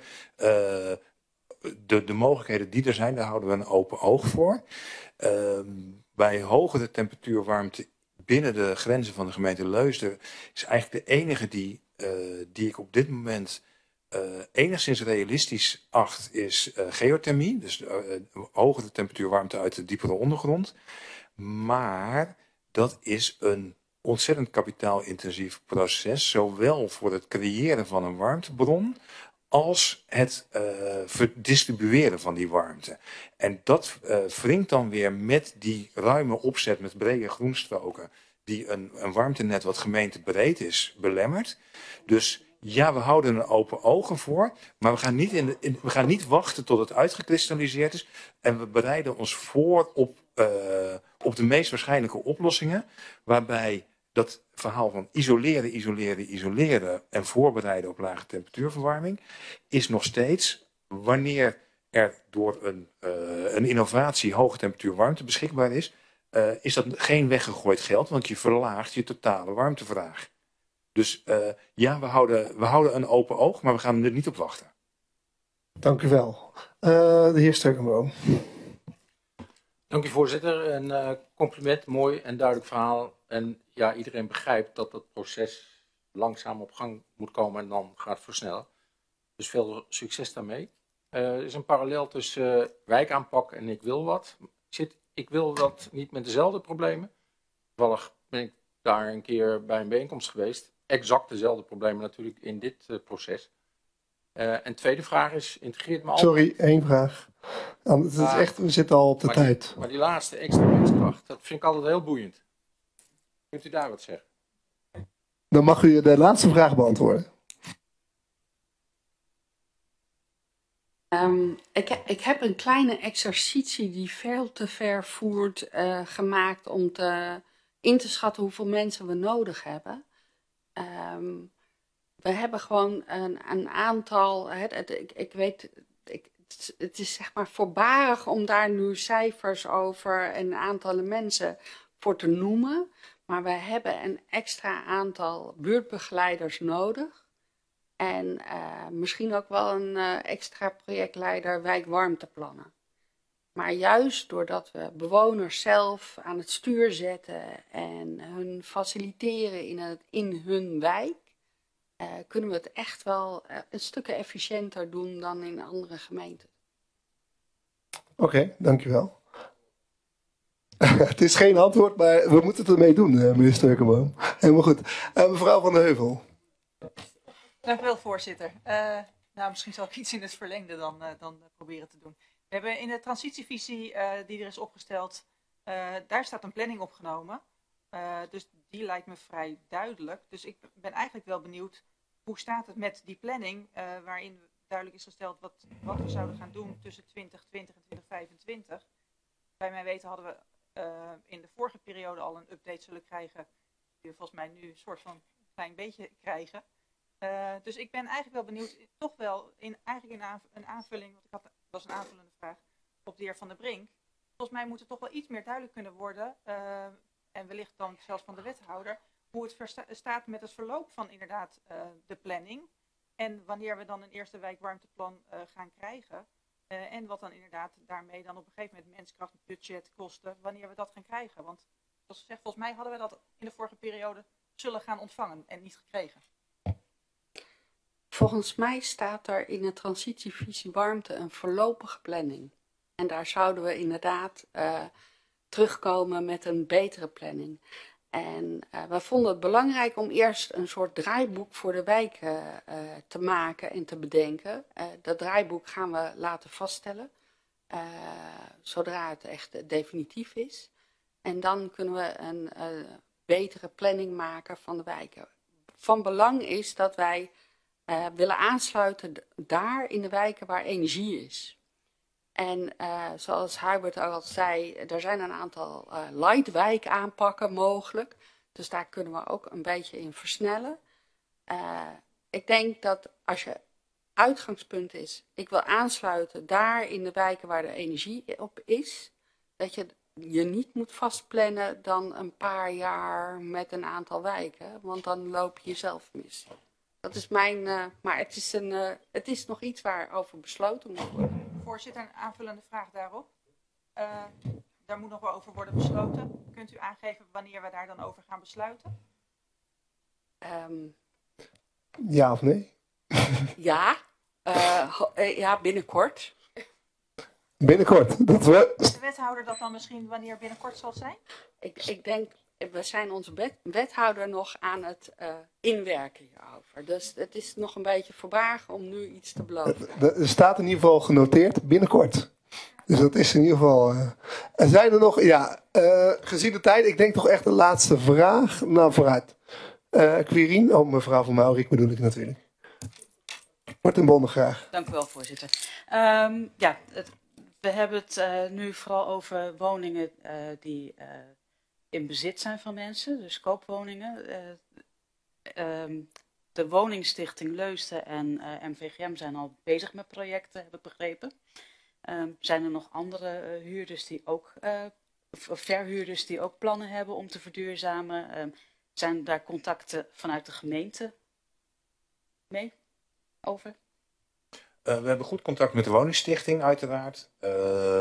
de, de mogelijkheden die er zijn, daar houden we een open oog voor. Uh, bij hogere temperatuurwarmte binnen de grenzen van de gemeente Leusden is eigenlijk de enige die, uh, die ik op dit moment Uh, enigszins realistisch acht is uh, geothermie, dus uh, hogere temperatuurwarmte uit de diepere ondergrond. Maar dat is een ontzettend kapitaalintensief proces, zowel voor het creëren van een warmtebron als het uh, verdistribueren van die warmte. En dat uh, wringt dan weer met die ruime opzet met brede groenstroken, die een, een warmtenet wat gemeentebreed is, belemmert. Dus ja, we houden er open ogen voor, maar we gaan, niet in de, in, we gaan niet wachten tot het uitgekristalliseerd is. En we bereiden ons voor op, uh, op de meest waarschijnlijke oplossingen, waarbij dat verhaal van isoleren, isoleren, isoleren en voorbereiden op lage temperatuurverwarming is nog steeds, wanneer er door een, uh, een innovatie hoge temperatuurwarmte beschikbaar is, uh, is dat geen weggegooid geld, want je verlaagt je totale warmtevraag. Dus uh, ja, we houden, we houden een open oog, maar we gaan er niet op wachten. Dank u wel. Uh, de heer Sturkenboom. Dank u voorzitter. Een uh, compliment, mooi en duidelijk verhaal. En ja, iedereen begrijpt dat het proces langzaam op gang moet komen en dan gaat versnellen. Dus veel succes daarmee. Uh, er is een parallel tussen uh, wijkaanpak en Ik Wil Wat. Ik, zit, ik wil wat niet met dezelfde problemen. Toevallig ben ik daar een keer bij een bijeenkomst geweest. Exact dezelfde problemen natuurlijk in dit uh, proces. Uh, en tweede vraag is, integreert me al... Sorry, één vraag. Het is uh, echt, we zitten al op de maar tijd. Die, maar die laatste extra menskracht, dat vind ik altijd heel boeiend. Kunt u daar wat zeggen? Dan mag u de laatste vraag beantwoorden. Um, ik, ik heb een kleine exercitie die veel te ver voert uh, gemaakt om te, in te schatten hoeveel mensen we nodig hebben. Um, we hebben gewoon een, een aantal, het, het, ik, ik weet, ik, het is zeg maar voorbarig om daar nu cijfers over en aantallen mensen voor te noemen. Maar we hebben een extra aantal buurtbegeleiders nodig. En uh, misschien ook wel een uh, extra projectleider wijkwarmteplannen. Maar juist doordat we bewoners zelf aan het stuur zetten en hun faciliteren in, het, in hun wijk, uh, kunnen we het echt wel uh, een stuk efficiënter doen dan in andere gemeenten. Oké, okay, dankjewel. Het is geen antwoord, maar we moeten het ermee doen, uh, meneer Sturkenboom. Helemaal goed. Uh, mevrouw Van de Heuvel. Dank u wel, voorzitter. Uh, nou, misschien zal ik iets in het verlengde dan, uh, dan proberen te doen. We hebben in de transitievisie uh, die er is opgesteld, uh, daar staat een planning opgenomen. Uh, dus die lijkt me vrij duidelijk. Dus ik ben eigenlijk wel benieuwd, hoe staat het met die planning, uh, waarin duidelijk is gesteld wat, wat we zouden gaan doen tussen twintig twintig en twintig vijfentwintig. Bij mijn weten hadden we uh, in de vorige periode al een update zullen krijgen, die we volgens mij nu een soort van een klein beetje krijgen. Uh, dus ik ben eigenlijk wel benieuwd, toch wel in, eigenlijk in een aanvulling, want ik had, dat was een aanvullende vraag, op de heer Van der Brink. Volgens mij moet het toch wel iets meer duidelijk kunnen worden, uh, en wellicht dan zelfs van de wethouder, hoe het versta- staat met het verloop van inderdaad uh, de planning. En wanneer we dan een eerste wijkwarmteplan uh, gaan krijgen. Uh, en wat dan inderdaad daarmee dan op een gegeven moment menskracht, budget, kosten, wanneer we dat gaan krijgen. Want zoals gezegd, volgens mij hadden we dat in de vorige periode zullen gaan ontvangen en niet gekregen. Volgens mij staat er in de transitievisie warmte een voorlopige planning. En daar zouden we inderdaad uh, terugkomen met een betere planning. En uh, we vonden het belangrijk om eerst een soort draaiboek voor de wijk uh, uh, te maken en te bedenken. Uh, dat draaiboek gaan we laten vaststellen, uh, zodra het echt definitief is. En dan kunnen we een uh, betere planning maken van de wijken. Van belang is dat wij uh, willen aansluiten daar in de wijken waar energie is. En uh, zoals Hubert ook al zei, er zijn een aantal uh, lightwijk aanpakken mogelijk. Dus daar kunnen we ook een beetje in versnellen. Uh, ik denk dat als je uitgangspunt is, ik wil aansluiten daar in de wijken waar de energie op is, dat je je niet moet vastplannen dan een paar jaar met een aantal wijken, want dan loop je jezelf mis. Dat is mijn, uh, maar het is, een, uh, het is nog iets waarover besloten moet worden. Voorzitter, een aanvullende vraag daarop. Uh, daar moet nog wel over worden besloten. Kunt u aangeven wanneer we daar dan over gaan besluiten? Um, ja of nee? ja, uh, uh, ja, binnenkort. Binnenkort. Dat we... Is de wethouder dat dan misschien wanneer binnenkort zal zijn? Ik, ik denk, we zijn onze wet, wethouder nog aan het uh, inwerken hierover. Dus het is nog een beetje verwagen om nu iets te beloven. Er staat in ieder geval genoteerd binnenkort. Dus dat is in ieder geval... Uh, er zijn er nog... Ja, uh, gezien de tijd, ik denk toch echt de laatste vraag. Nou, vooruit. Uh, Quirien, oh mevrouw van Maurik bedoel ik natuurlijk. Martin Bonde graag. Dank u wel, voorzitter. Um, ja, het, we hebben het uh, nu vooral over woningen uh, die... Uh, in bezit zijn van mensen, dus koopwoningen. Uh, um, de woningstichting Leusden en uh, M V G M zijn al bezig met projecten, heb ik begrepen. Um, zijn er nog andere uh, huurders die ook, uh, verhuurders die ook plannen hebben om te verduurzamen? Um, zijn daar contacten vanuit de gemeente mee over? Uh, we hebben goed contact met de woningstichting uiteraard. Uh,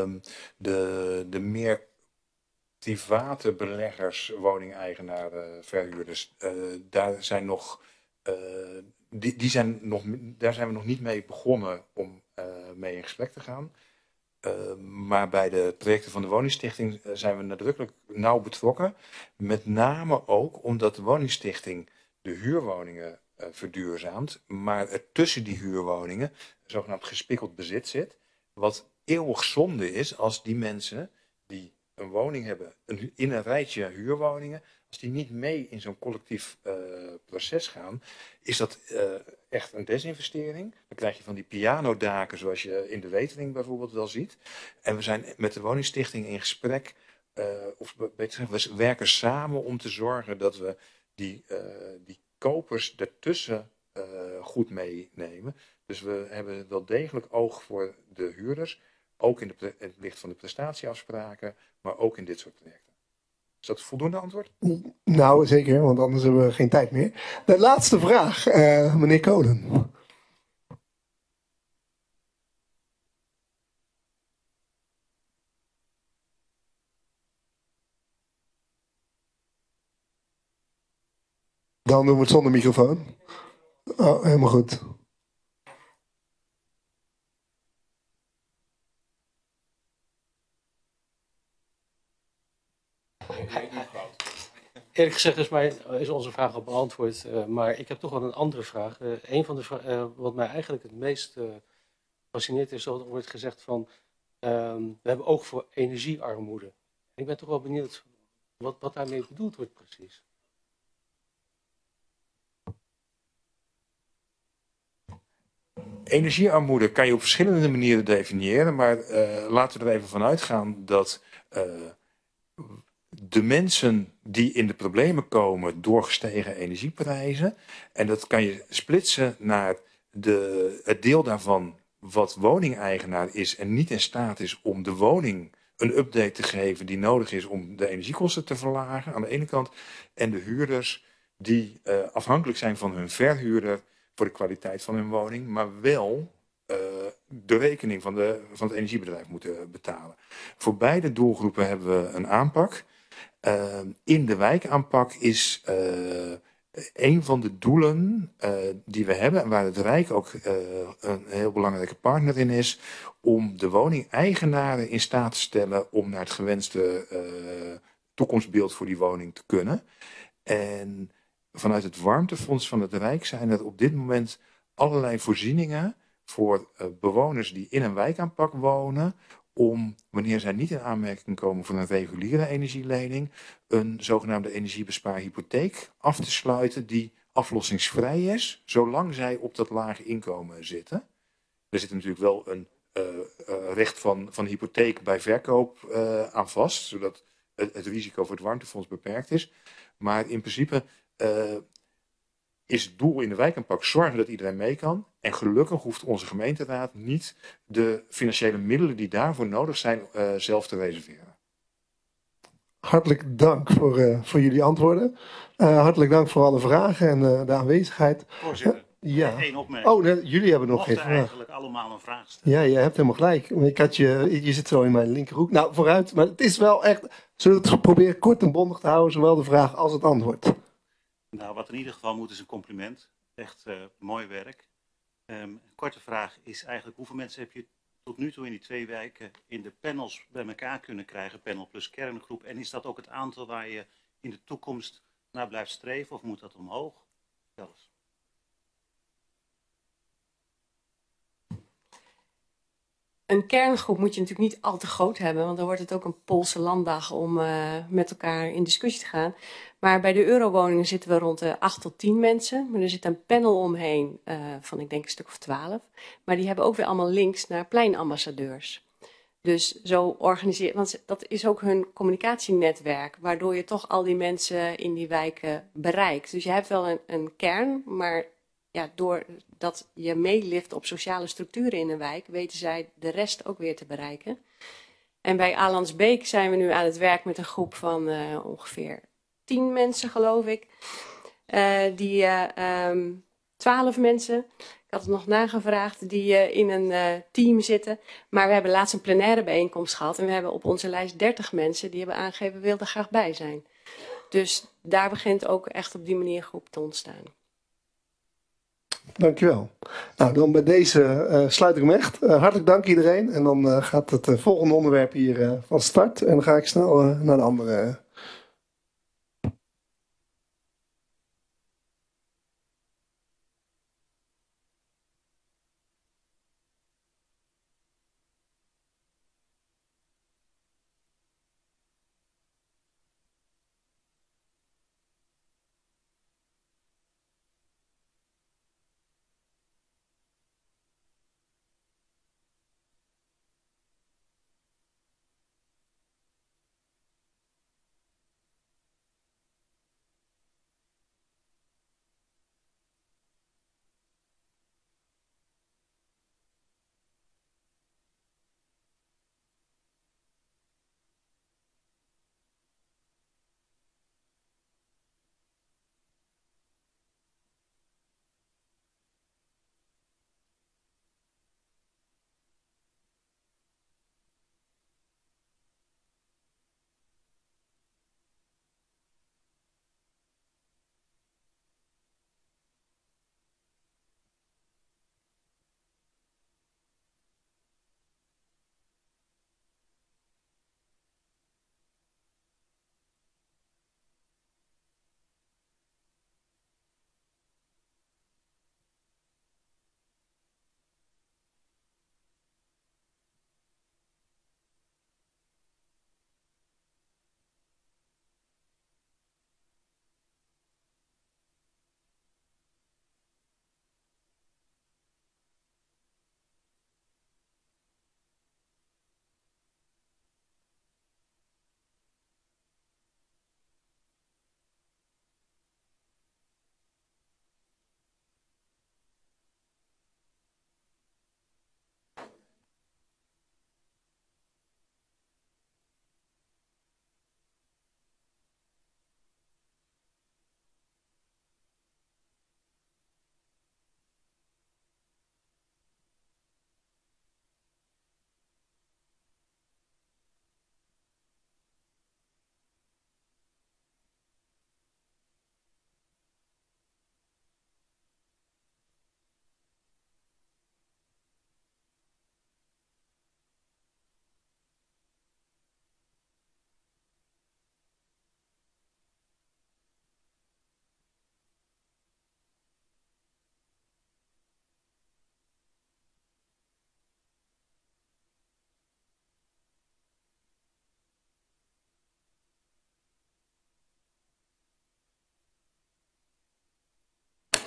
de, de meer private beleggers, woningeigenaren, verhuurders, uh, daar zijn nog, uh, die, die zijn nog, daar zijn we nog niet mee begonnen om uh, mee in gesprek te gaan. Uh, maar bij de projecten van de woningstichting uh, zijn we nadrukkelijk nauw betrokken. Met name ook omdat de woningstichting de huurwoningen uh, verduurzaamt, maar er tussen die huurwoningen zogenaamd gespikkeld bezit zit. Wat eeuwig zonde is als die mensen die een woning hebben, een, in een rijtje huurwoningen, als die niet mee in zo'n collectief uh, proces gaan, is dat uh, echt een desinvestering. Dan krijg je van die pianodaken zoals je in de Wetering bijvoorbeeld wel ziet. En we zijn met de woningstichting in gesprek, uh, of beter gezegd, we werken samen om te zorgen dat we die, uh, die kopers ertussen uh, goed meenemen. Dus we hebben wel degelijk oog voor de huurders, ook in, de, in het licht van de prestatieafspraken, maar ook in dit soort projecten. Is dat voldoende antwoord? Nou, zeker, want anders hebben we geen tijd meer. De laatste vraag, uh, meneer Kolen. Dan doen we het zonder microfoon. Oh, helemaal goed. eerlijk gezegd is, mijn, is onze vraag al beantwoord. Uh, maar ik heb toch wel een andere vraag. Uh, een van de vra uh, wat mij eigenlijk het meest uh, fascineert is, dat er wordt gezegd van, uh, we hebben oog voor energiearmoede. En ik ben toch wel benieuwd wat, wat daarmee bedoeld wordt precies. Energiearmoede kan je op verschillende manieren definiëren, maar uh, laten we er even van uitgaan dat uh, de mensen die in de problemen komen door gestegen energieprijzen, en dat kan je splitsen naar de, het deel daarvan wat woningeigenaar is en niet in staat is om de woning een update te geven die nodig is om de energiekosten te verlagen aan de ene kant, en de huurders die uh, afhankelijk zijn van hun verhuurder voor de kwaliteit van hun woning, maar wel uh, de rekening van, de, van het energiebedrijf moeten betalen. Voor beide doelgroepen hebben we een aanpak. Uh, in de wijkaanpak is uh, een van de doelen uh, die we hebben, en waar het Rijk ook uh, een heel belangrijke partner in is, om de woningeigenaren in staat te stellen om naar het gewenste uh, toekomstbeeld voor die woning te kunnen. En vanuit het warmtefonds van het Rijk zijn er op dit moment allerlei voorzieningen voor uh, bewoners die in een wijkaanpak wonen, om, wanneer zij niet in aanmerking komen voor een reguliere energielening, een zogenaamde energiebespaarhypotheek af te sluiten die aflossingsvrij is, zolang zij op dat lage inkomen zitten. Er zit natuurlijk wel een uh, uh, recht van, van hypotheek bij verkoop uh, aan vast, zodat het, het risico voor het warmtefonds beperkt is. Maar in principe uh, is het doel in de wijkaanpak zorgen dat iedereen mee kan. En gelukkig hoeft onze gemeenteraad niet de financiële middelen die daarvoor nodig zijn uh, zelf te reserveren. Hartelijk dank voor, uh, voor jullie antwoorden. Uh, hartelijk dank voor alle vragen en uh, de aanwezigheid. Voorzitter, uh, ja. één opmerking. Oh, nee, jullie hebben nog Mochten geen vraag. eigenlijk allemaal een vraag stellen. Ja, je hebt helemaal gelijk. Ik had je, je zit zo in mijn linkerhoek. Nou, vooruit. Maar het is wel echt... Zullen we het proberen kort en bondig te houden, zowel de vraag als het antwoord? Nou, wat in ieder geval moet is een compliment. Echt uh, mooi werk. Um, een korte vraag is eigenlijk, hoeveel mensen heb je tot nu toe in die twee wijken in de panels bij elkaar kunnen krijgen, panel plus kerngroep? En is dat ook het aantal waar je in de toekomst naar blijft streven, of moet dat omhoog zelfs? Een kerngroep moet je natuurlijk niet al te groot hebben, want dan wordt het ook een Poolse landdag om uh, met elkaar in discussie te gaan. Maar bij de eurowoningen zitten we rond de acht tot tien mensen. Maar er zit een panel omheen uh, van ik denk een stuk of twaalf. Maar die hebben ook weer allemaal links naar pleinambassadeurs. Dus zo organiseer, want dat is ook hun communicatienetwerk, waardoor je toch al die mensen in die wijken bereikt. Dus je hebt wel een, een kern, maar ja, doordat je meelift op sociale structuren in een wijk, weten zij de rest ook weer te bereiken. En bij Alandsbeek zijn we nu aan het werk met een groep van uh, ongeveer tien mensen, geloof ik. Uh, die uh, um, twaalf mensen, ik had het nog nagevraagd, die uh, in een uh, team zitten. Maar we hebben laatst een plenaire bijeenkomst gehad en we hebben op onze lijst dertig mensen die hebben aangegeven, wilden er graag bij zijn. Dus daar begint ook echt op die manier groep te ontstaan. Dankjewel. Nou, dan bij deze uh, sluit ik hem echt. Uh, hartelijk dank iedereen. En dan uh, gaat het uh, volgende onderwerp hier uh, van start. En dan ga ik snel uh, naar de andere.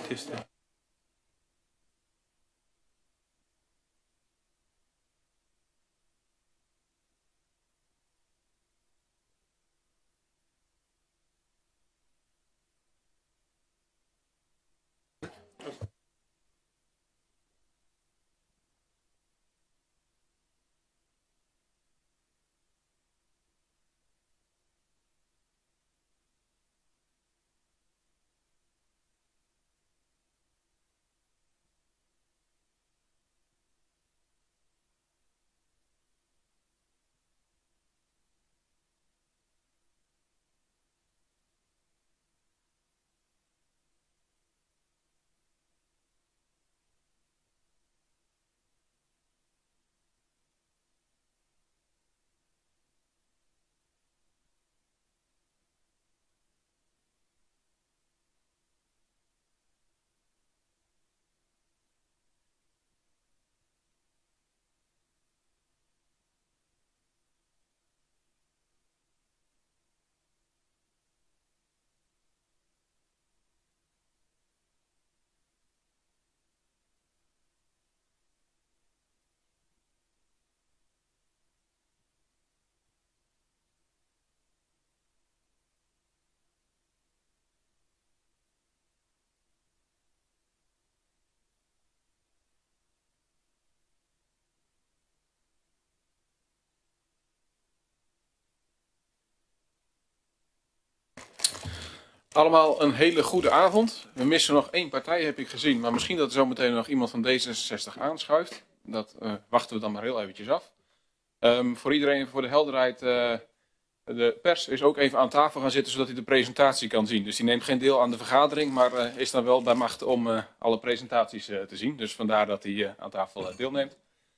gisteren. Allemaal een hele goede avond. We missen nog één partij, heb ik gezien. Maar misschien dat er zo meteen nog iemand van D zesenzestig aanschuift. Dat uh, wachten we dan maar heel eventjes af. Um, voor iedereen, voor de helderheid. Uh, de pers is ook even aan tafel gaan zitten, zodat hij de presentatie kan zien. Dus die neemt geen deel aan de vergadering, maar uh, is dan wel bij macht om uh, alle presentaties uh, te zien. Dus vandaar dat hij uh, aan tafel uh, deelneemt.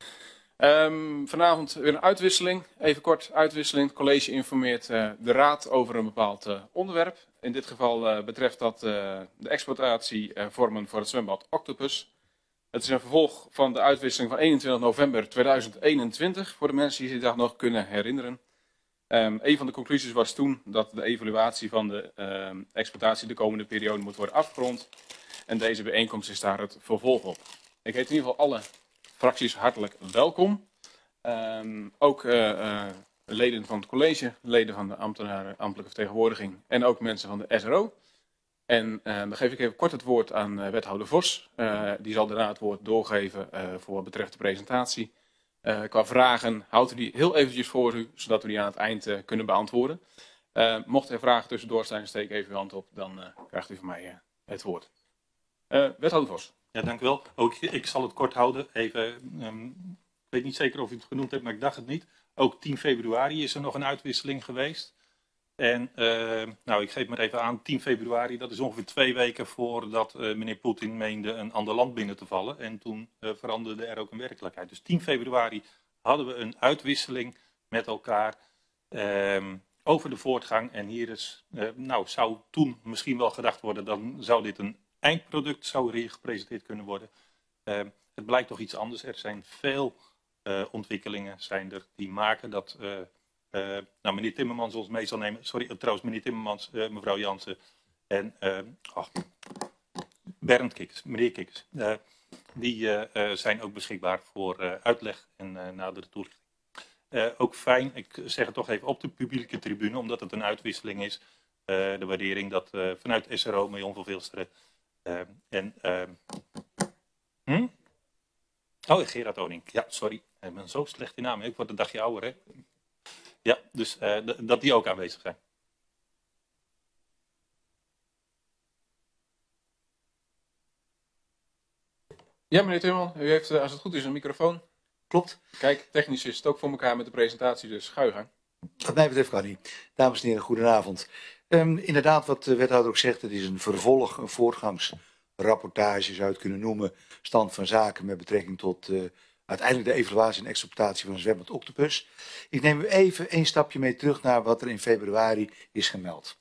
Um, vanavond weer een uitwisseling. Even kort uitwisseling. Het college informeert uh, de raad over een bepaald uh, onderwerp. In dit geval uh, betreft dat uh, de exploitatievormen uh, voor het zwembad Octopus. Het is een vervolg van de uitwisseling van eenentwintig november tweeduizend eenentwintig. Voor de mensen die zich dat nog kunnen herinneren. Um, een van de conclusies was toen dat de evaluatie van de uh, exploitatie de komende periode moet worden afgerond. En deze bijeenkomst is daar het vervolg op. Ik heet in ieder geval alle fracties hartelijk welkom. Um, ook uh, uh, leden van het college, leden van de ambtenaren, ambtelijke vertegenwoordiging en ook mensen van de S R O. En uh, dan geef ik even kort het woord aan uh, wethouder Vos. Uh, die zal daarna het woord doorgeven uh, voor wat betreft de presentatie. Uh, qua vragen houdt u die heel eventjes voor u, zodat we die aan het eind uh, kunnen beantwoorden. Uh, mocht er vragen tussendoor zijn, steek even uw hand op, dan uh, krijgt u van mij uh, het woord. Uh, wethouder Vos. Ja, dank u wel. Ook ik zal het kort houden. Even, um, ik weet niet zeker of u het genoemd hebt, maar ik dacht het niet. Ook tien februari is er nog een uitwisseling geweest. En uh, nou, ik geef maar even aan, tien februari, dat is ongeveer twee weken voordat uh, meneer Poetin meende een ander land binnen te vallen. En toen uh, veranderde er ook een werkelijkheid. Dus tien februari hadden we een uitwisseling met elkaar uh, over de voortgang. En hier is, uh, nou, zou toen misschien wel gedacht worden, dan zou dit een eindproduct zou hier gepresenteerd kunnen worden. Uh, het blijkt toch iets anders. Er zijn veel uh, ontwikkelingen zijn er die maken dat... Uh, Uh, nou, meneer Timmermans ons mee zal nemen. Sorry, uh, trouwens, meneer Timmermans, uh, mevrouw Jansen en uh, oh, Bernd Kikkers, meneer Kikkers. Uh, die uh, uh, zijn ook beschikbaar voor uh, uitleg en uh, nadere toelichting. Uh, ook fijn, ik zeg het toch even op de publieke tribune, omdat het een uitwisseling is. Uh, de waardering dat uh, vanuit S R O, Marion van Vilsteren uh, en... Uh, hm? Oh, Gerard Oning. Ja, sorry. Ik ben zo slecht in naam. Ik word een dagje ouder, hè. Ja, dus uh, dat die ook aanwezig zijn. Ja, meneer Timmerman, u heeft, als het goed is, een microfoon. Klopt. Kijk, technisch is het ook voor elkaar met de presentatie, dus ga uw gang. Wat mij betreft kan niet. Dames en heren, goedenavond. Um, inderdaad, wat de wethouder ook zegt, het is een vervolg, een voortgangsrapportage, zou je het kunnen noemen, stand van zaken met betrekking tot... Uh, uiteindelijk de evaluatie en exploitatie van zwembad Octopus. Ik neem u even één stapje mee terug naar wat er in februari is gemeld.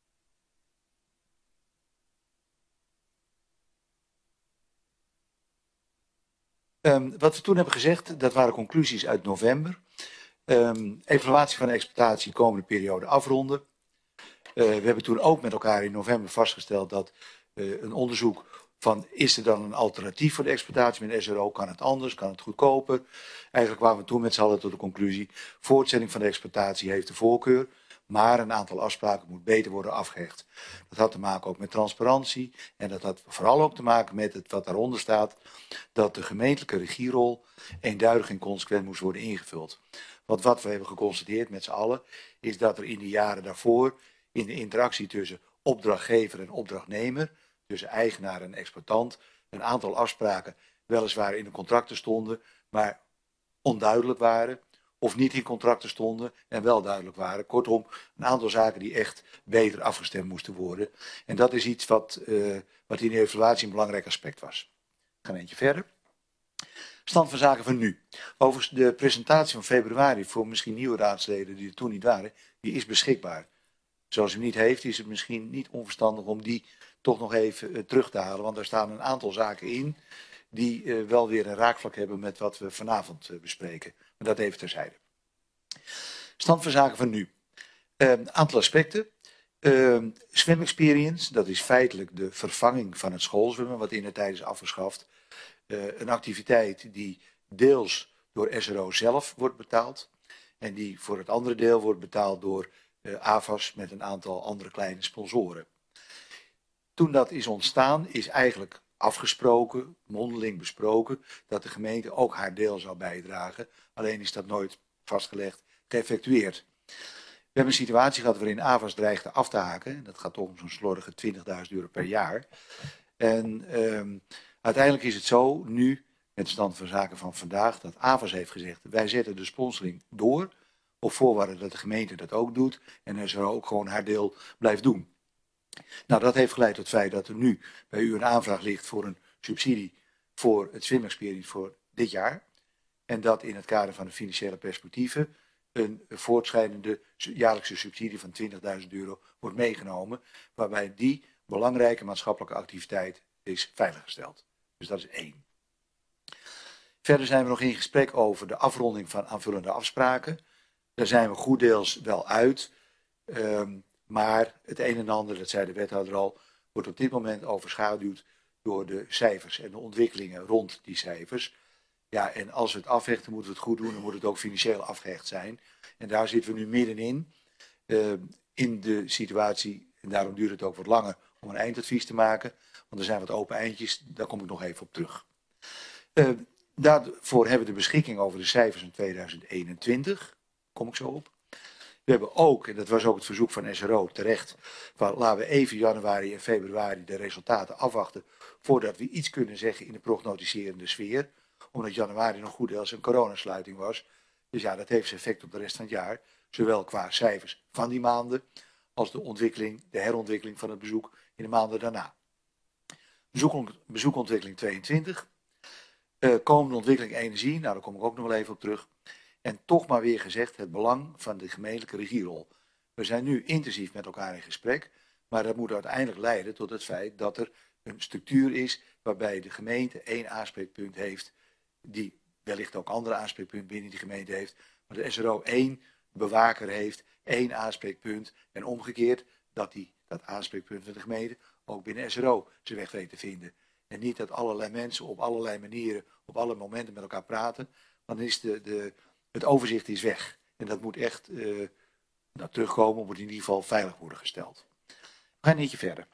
Um, wat we toen hebben gezegd, dat waren conclusies uit november. Um, evaluatie van de exploitatie komende periode afronden. Uh, we hebben toen ook met elkaar in november vastgesteld dat uh, een onderzoek van is er dan een alternatief voor de exploitatie met S R O? Kan het anders? Kan het goedkoper? Eigenlijk kwamen we toen met z'n allen tot de conclusie, voortzetting van de exploitatie heeft de voorkeur, maar een aantal afspraken moet beter worden afgehecht. Dat had te maken ook met transparantie en dat had vooral ook te maken met het wat daaronder staat, dat de gemeentelijke regierol eenduidig en consequent moest worden ingevuld. Want wat we hebben geconstateerd met z'n allen, is dat er in de jaren daarvoor, in de interactie tussen opdrachtgever en opdrachtnemer, tussen eigenaar en exploitant, een aantal afspraken weliswaar in de contracten stonden, maar onduidelijk waren, of niet in contracten stonden en wel duidelijk waren. Kortom, een aantal zaken die echt beter afgestemd moesten worden. En dat is iets wat, uh, wat in de evaluatie een belangrijk aspect was. We gaan eentje verder. Stand van zaken van nu. Overigens, de presentatie van februari voor misschien nieuwe raadsleden die er toen niet waren, die is beschikbaar. Zoals u hem niet heeft, is het misschien niet onverstandig om die toch nog even uh, terug te halen. Want daar staan een aantal zaken in die uh, wel weer een raakvlak hebben met wat we vanavond uh, bespreken. Maar dat even terzijde. Stand van zaken van nu. Een uh, aantal aspecten. Uh, Swim Experience, dat is feitelijk de vervanging van het schoolzwemmen, wat in de tijd is afgeschaft. Uh, een activiteit die deels door S R O zelf wordt betaald. En die voor het andere deel wordt betaald door uh, A V A S met een aantal andere kleine sponsoren. Toen dat is ontstaan, is eigenlijk afgesproken, mondeling besproken, dat de gemeente ook haar deel zou bijdragen. Alleen is dat nooit vastgelegd, geëffectueerd. We hebben een situatie gehad waarin A V A S dreigde af te haken. Dat gaat om zo'n slordige twintigduizend euro per jaar. En um, uiteindelijk is het zo, nu, met de stand van zaken van vandaag, dat A V A S heeft gezegd, wij zetten de sponsoring door, op voorwaarde dat de gemeente dat ook doet en S R O ook gewoon haar deel blijft doen. Nou, dat heeft geleid tot het feit dat er nu bij u een aanvraag ligt voor een subsidie voor het Swim Experience voor dit jaar. En dat in het kader van de financiële perspectieven een voortschrijdende jaarlijkse subsidie van twintigduizend euro wordt meegenomen, waarbij die belangrijke maatschappelijke activiteit is veiliggesteld. Dus dat is één. Verder zijn we nog in gesprek over de afronding van aanvullende afspraken. Daar zijn we goed deels wel uit. Um, Maar het een en ander, dat zei de wethouder al, wordt op dit moment overschaduwd door de cijfers en de ontwikkelingen rond die cijfers. Ja, en als we het afhechten, moeten we het goed doen, dan moet het ook financieel afgehecht zijn. En daar zitten we nu middenin, uh, in de situatie, en daarom duurt het ook wat langer om een eindadvies te maken, want er zijn wat open eindjes, daar kom ik nog even op terug. Uh, daarvoor hebben we de beschikking over de cijfers in tweeduizend eenentwintig, kom ik zo op. We hebben ook, en dat was ook het verzoek van S R O terecht, van laten we even januari en februari de resultaten afwachten voordat we iets kunnen zeggen in de prognotiserende sfeer. Omdat januari nog goed als een coronasluiting was. Dus ja, dat heeft zijn effect op de rest van het jaar. Zowel qua cijfers van die maanden als de ontwikkeling, de herontwikkeling van het bezoek in de maanden daarna. Bezoek, bezoekontwikkeling tweeëntwintig. Uh, komende ontwikkeling energie, nou daar kom ik ook nog wel even op terug. En toch maar weer gezegd, het belang van de gemeentelijke regierol. We zijn nu intensief met elkaar in gesprek, maar dat moet uiteindelijk leiden tot het feit dat er een structuur is waarbij de gemeente één aanspreekpunt heeft, die wellicht ook andere aanspreekpunten binnen die gemeente heeft, maar de S R O één bewaker heeft, één aanspreekpunt en omgekeerd dat die, dat aanspreekpunt van de gemeente ook binnen S R O zijn weg weet te vinden. En niet dat allerlei mensen op allerlei manieren, op alle momenten met elkaar praten, want dan is de... de Het overzicht is weg. En dat moet echt uh, nou, terugkomen, moet in ieder geval veilig worden gesteld. We gaan een beetje verder.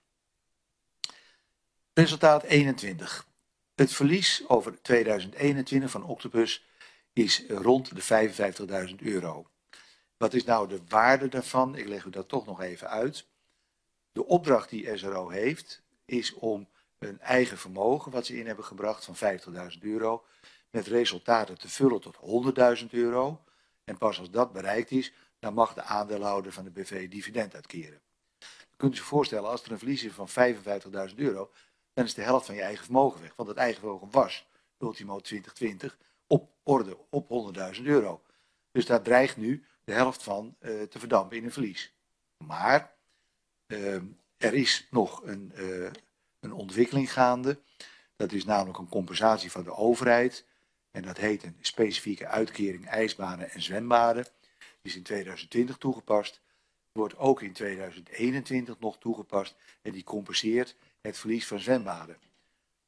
Resultaat eenentwintig. Het verlies over tweeduizend eenentwintig van Octopus is rond de vijfenvijftigduizend euro. Wat is nou de waarde daarvan? Ik leg u dat toch nog even uit. De opdracht die S R O heeft, is om een eigen vermogen, wat ze in hebben gebracht, van vijftigduizend euro... met resultaten te vullen tot honderdduizend euro. En pas als dat bereikt is, dan mag de aandeelhouder van de B V dividend uitkeren. Dan kunt u zich voorstellen, als er een verlies is van vijfenvijftigduizend euro, dan is de helft van je eigen vermogen weg. Want het eigen vermogen was, ultimo twintig twintig, op orde op honderdduizend euro. Dus daar dreigt nu de helft van uh, te verdampen in een verlies. Maar uh, er is nog een, uh, een ontwikkeling gaande. Dat is namelijk een compensatie van de overheid. En dat heet een specifieke uitkering ijsbanen en zwembaden. Die is in tweeduizend twintig toegepast. Wordt ook in tweeduizend eenentwintig nog toegepast. En die compenseert het verlies van zwembaden.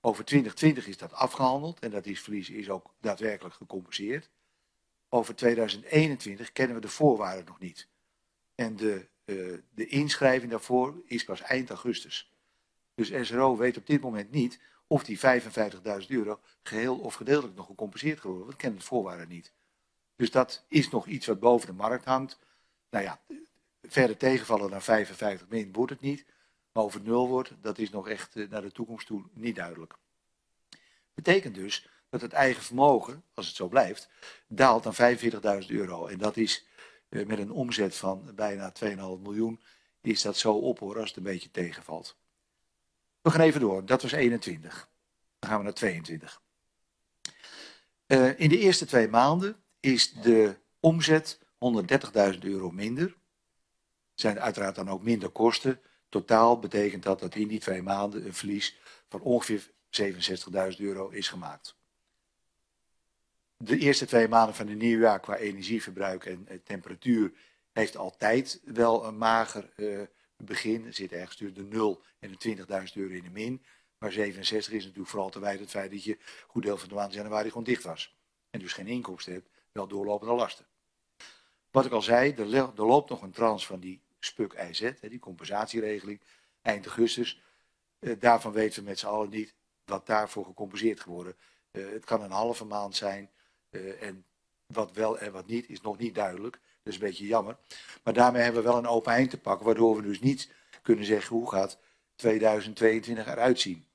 Over twintig twintig is dat afgehandeld en dat is, verlies is ook daadwerkelijk gecompenseerd. Over tweeduizend eenentwintig kennen we de voorwaarden nog niet. En de, uh, de inschrijving daarvoor is pas eind augustus. Dus S R O weet op dit moment niet of die vijfenvijftigduizend euro geheel of gedeeltelijk nog gecompenseerd gaat worden. Want we kennen de voorwaarden niet. Dus dat is nog iets wat boven de markt hangt. Nou ja, verder tegenvallen dan vijfenvijftig min wordt het niet. Maar of het nul wordt, dat is nog echt uh, naar de toekomst toe niet duidelijk. Betekent dus dat het eigen vermogen, als het zo blijft, daalt naar vijfenveertigduizend euro. En dat is uh, met een omzet van bijna twee komma vijf miljoen, is dat zo op hoor, als het een beetje tegenvalt. We gaan even door, dat was eenentwintig. Dan gaan we naar tweeëntwintig. Uh, in de eerste twee maanden is de omzet honderddertigduizend euro minder. Er zijn uiteraard dan ook minder kosten. Totaal betekent dat dat in die twee maanden een verlies van ongeveer zevenenzestigduizend euro is gemaakt. De eerste twee maanden van het nieuwjaar qua energieverbruik en eh, temperatuur heeft altijd wel een mager uh, begin. Er zit ergens tussen de nul en de twintigduizend euro in de min. Maar zevenenzestig is natuurlijk vooral te wijten het feit dat je een goed deel van de maand januari gewoon dicht was. En dus geen inkomsten hebt, wel doorlopende lasten. Wat ik al zei, er, er loopt nog een trans van die spuk I Z, die compensatieregeling, eind augustus. Uh, daarvan weten we met z'n allen niet wat daarvoor gecompenseerd gaat worden. Uh, het kan een halve maand zijn uh, en wat wel en wat niet is nog niet duidelijk. Dat is een beetje jammer. Maar daarmee hebben we wel een open eind te pakken, waardoor we dus niet kunnen zeggen hoe gaat tweeduizend tweeëntwintig eruit zien.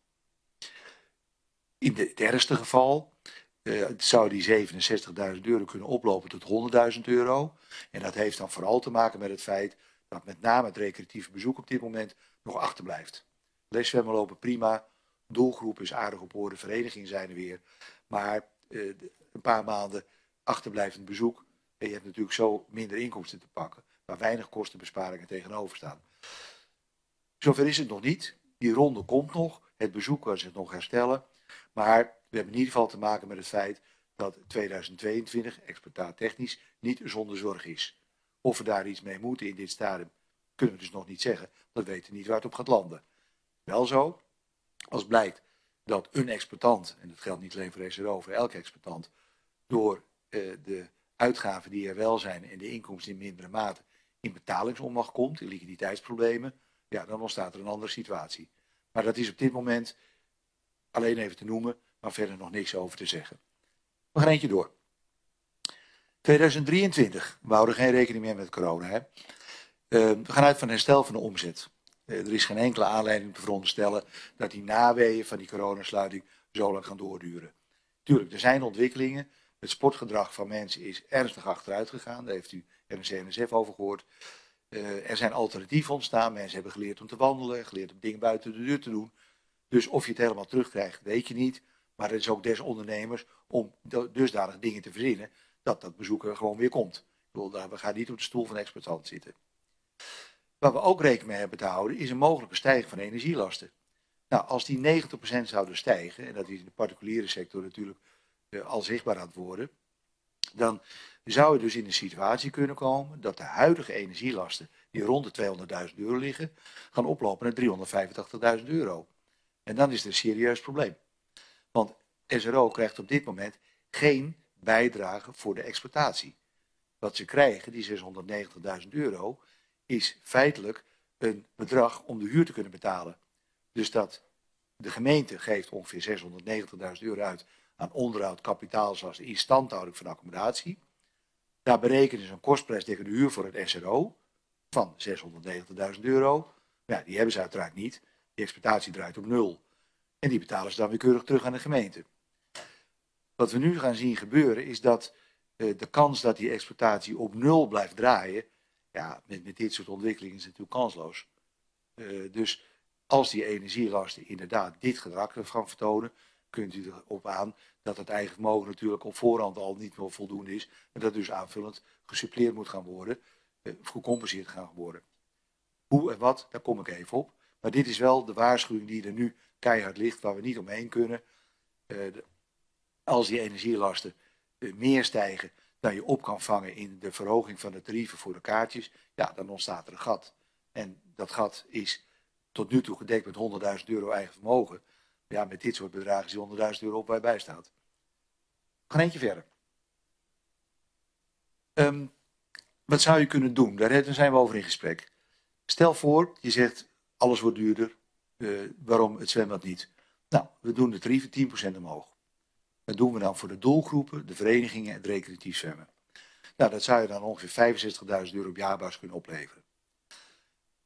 In de, het ergste geval uh, zou die zevenenzestigduizend euro kunnen oplopen tot honderdduizend euro. En dat heeft dan vooral te maken met het feit dat met name het recreatieve bezoek op dit moment nog achterblijft. Leszwemmen lopen prima, doelgroep is aardig op orde, verenigingen zijn er weer. Maar uh, een paar maanden achterblijvend bezoek en je hebt natuurlijk zo minder inkomsten te pakken, waar weinig kostenbesparingen tegenover staan. Zover is het nog niet. Die ronde komt nog. Het bezoek kan zich nog herstellen. Maar we hebben in ieder geval te maken met het feit dat tweeduizend tweeëntwintig, exploitaattechnisch, niet zonder zorg is. Of we daar iets mee moeten in dit stadium, kunnen we dus nog niet zeggen. Dat weten we niet waar het op gaat landen. Wel zo, als blijkt dat een exploitant, en dat geldt niet alleen voor S R O, voor elke exploitant, door uh, de uitgaven die er wel zijn en de inkomsten in mindere mate in betalingsonmacht komt, in liquiditeitsproblemen, ja, dan ontstaat er een andere situatie. Maar dat is op dit moment alleen even te noemen, maar verder nog niks over te zeggen. We gaan eentje door. tweeduizend drieëntwintig, we houden geen rekening meer met corona. Hè? Uh, we gaan uit van herstel van de omzet. Uh, er is geen enkele aanleiding om te veronderstellen dat die naweeën van die coronasluiting zo lang gaan doorduren. Tuurlijk, er zijn ontwikkelingen. Het sportgedrag van mensen is ernstig achteruit gegaan. Daar heeft u R N C N S F over gehoord. Uh, er zijn alternatieven ontstaan. Mensen hebben geleerd om te wandelen, geleerd om dingen buiten de deur te doen. Dus of je het helemaal terugkrijgt, weet je niet. Maar het is ook des ondernemers om dusdanig dingen te verzinnen dat dat bezoek er gewoon weer komt. Ik bedoel, we gaan niet op de stoel van de exploitant zitten. Waar we ook rekening mee hebben te houden is een mogelijke stijging van de energielasten. Nou, als die negentig procent zouden stijgen, en dat is in de particuliere sector natuurlijk uh, al zichtbaar aan het worden, dan zou je dus in een situatie kunnen komen dat de huidige energielasten, die rond de tweehonderdduizend euro liggen, gaan oplopen naar driehonderdvijfentachtigduizend euro. En dan is er een serieus probleem. Want S R O krijgt op dit moment geen bijdrage voor de exploitatie. Wat ze krijgen, die zeshonderdnegentigduizend euro, is feitelijk een bedrag om de huur te kunnen betalen. Dus dat de gemeente geeft ongeveer zeshonderdnegentigduizend euro uit aan onderhoud, kapitaal, zoals de instandhouding van de accommodatie. Daar berekenen ze een kostprijs tegen de huur voor het S R O van zeshonderdnegentigduizend euro. Ja, die hebben ze uiteraard niet. Die exploitatie draait op nul. En die betalen ze dan weer keurig terug aan de gemeente. Wat we nu gaan zien gebeuren is dat uh, de kans dat die exploitatie op nul blijft draaien, ja, met, met dit soort ontwikkelingen is het natuurlijk kansloos. Uh, dus als die energielasten inderdaad dit gedrag gaan vertonen, kunt u erop aan dat het eigen vermogen natuurlijk op voorhand al niet meer voldoende is. En dat dus aanvullend gesuppleerd moet gaan worden, uh, gecompenseerd gaan worden. Hoe en wat, daar kom ik even op. Maar dit is wel de waarschuwing die er nu keihard ligt, waar we niet omheen kunnen. Uh, de, als die energielasten uh, meer stijgen dan je op kan vangen in de verhoging van de tarieven voor de kaartjes, ja, dan ontstaat er een gat. En dat gat is tot nu toe gedekt met honderdduizend euro eigen vermogen. Ja, met dit soort bedragen is die honderdduizend euro op waar je bij staat. We gaan eentje verder. Um, wat zou je kunnen doen? Daar zijn we over in gesprek. Stel voor, je zegt, alles wordt duurder. Uh, waarom het zwembad niet? Nou, we doen de tarieven tien procent omhoog. Dat doen we dan voor de doelgroepen, de verenigingen en het recreatief zwemmen. Nou, dat zou je dan ongeveer vijfenzestigduizend euro op jaarbasis kunnen opleveren.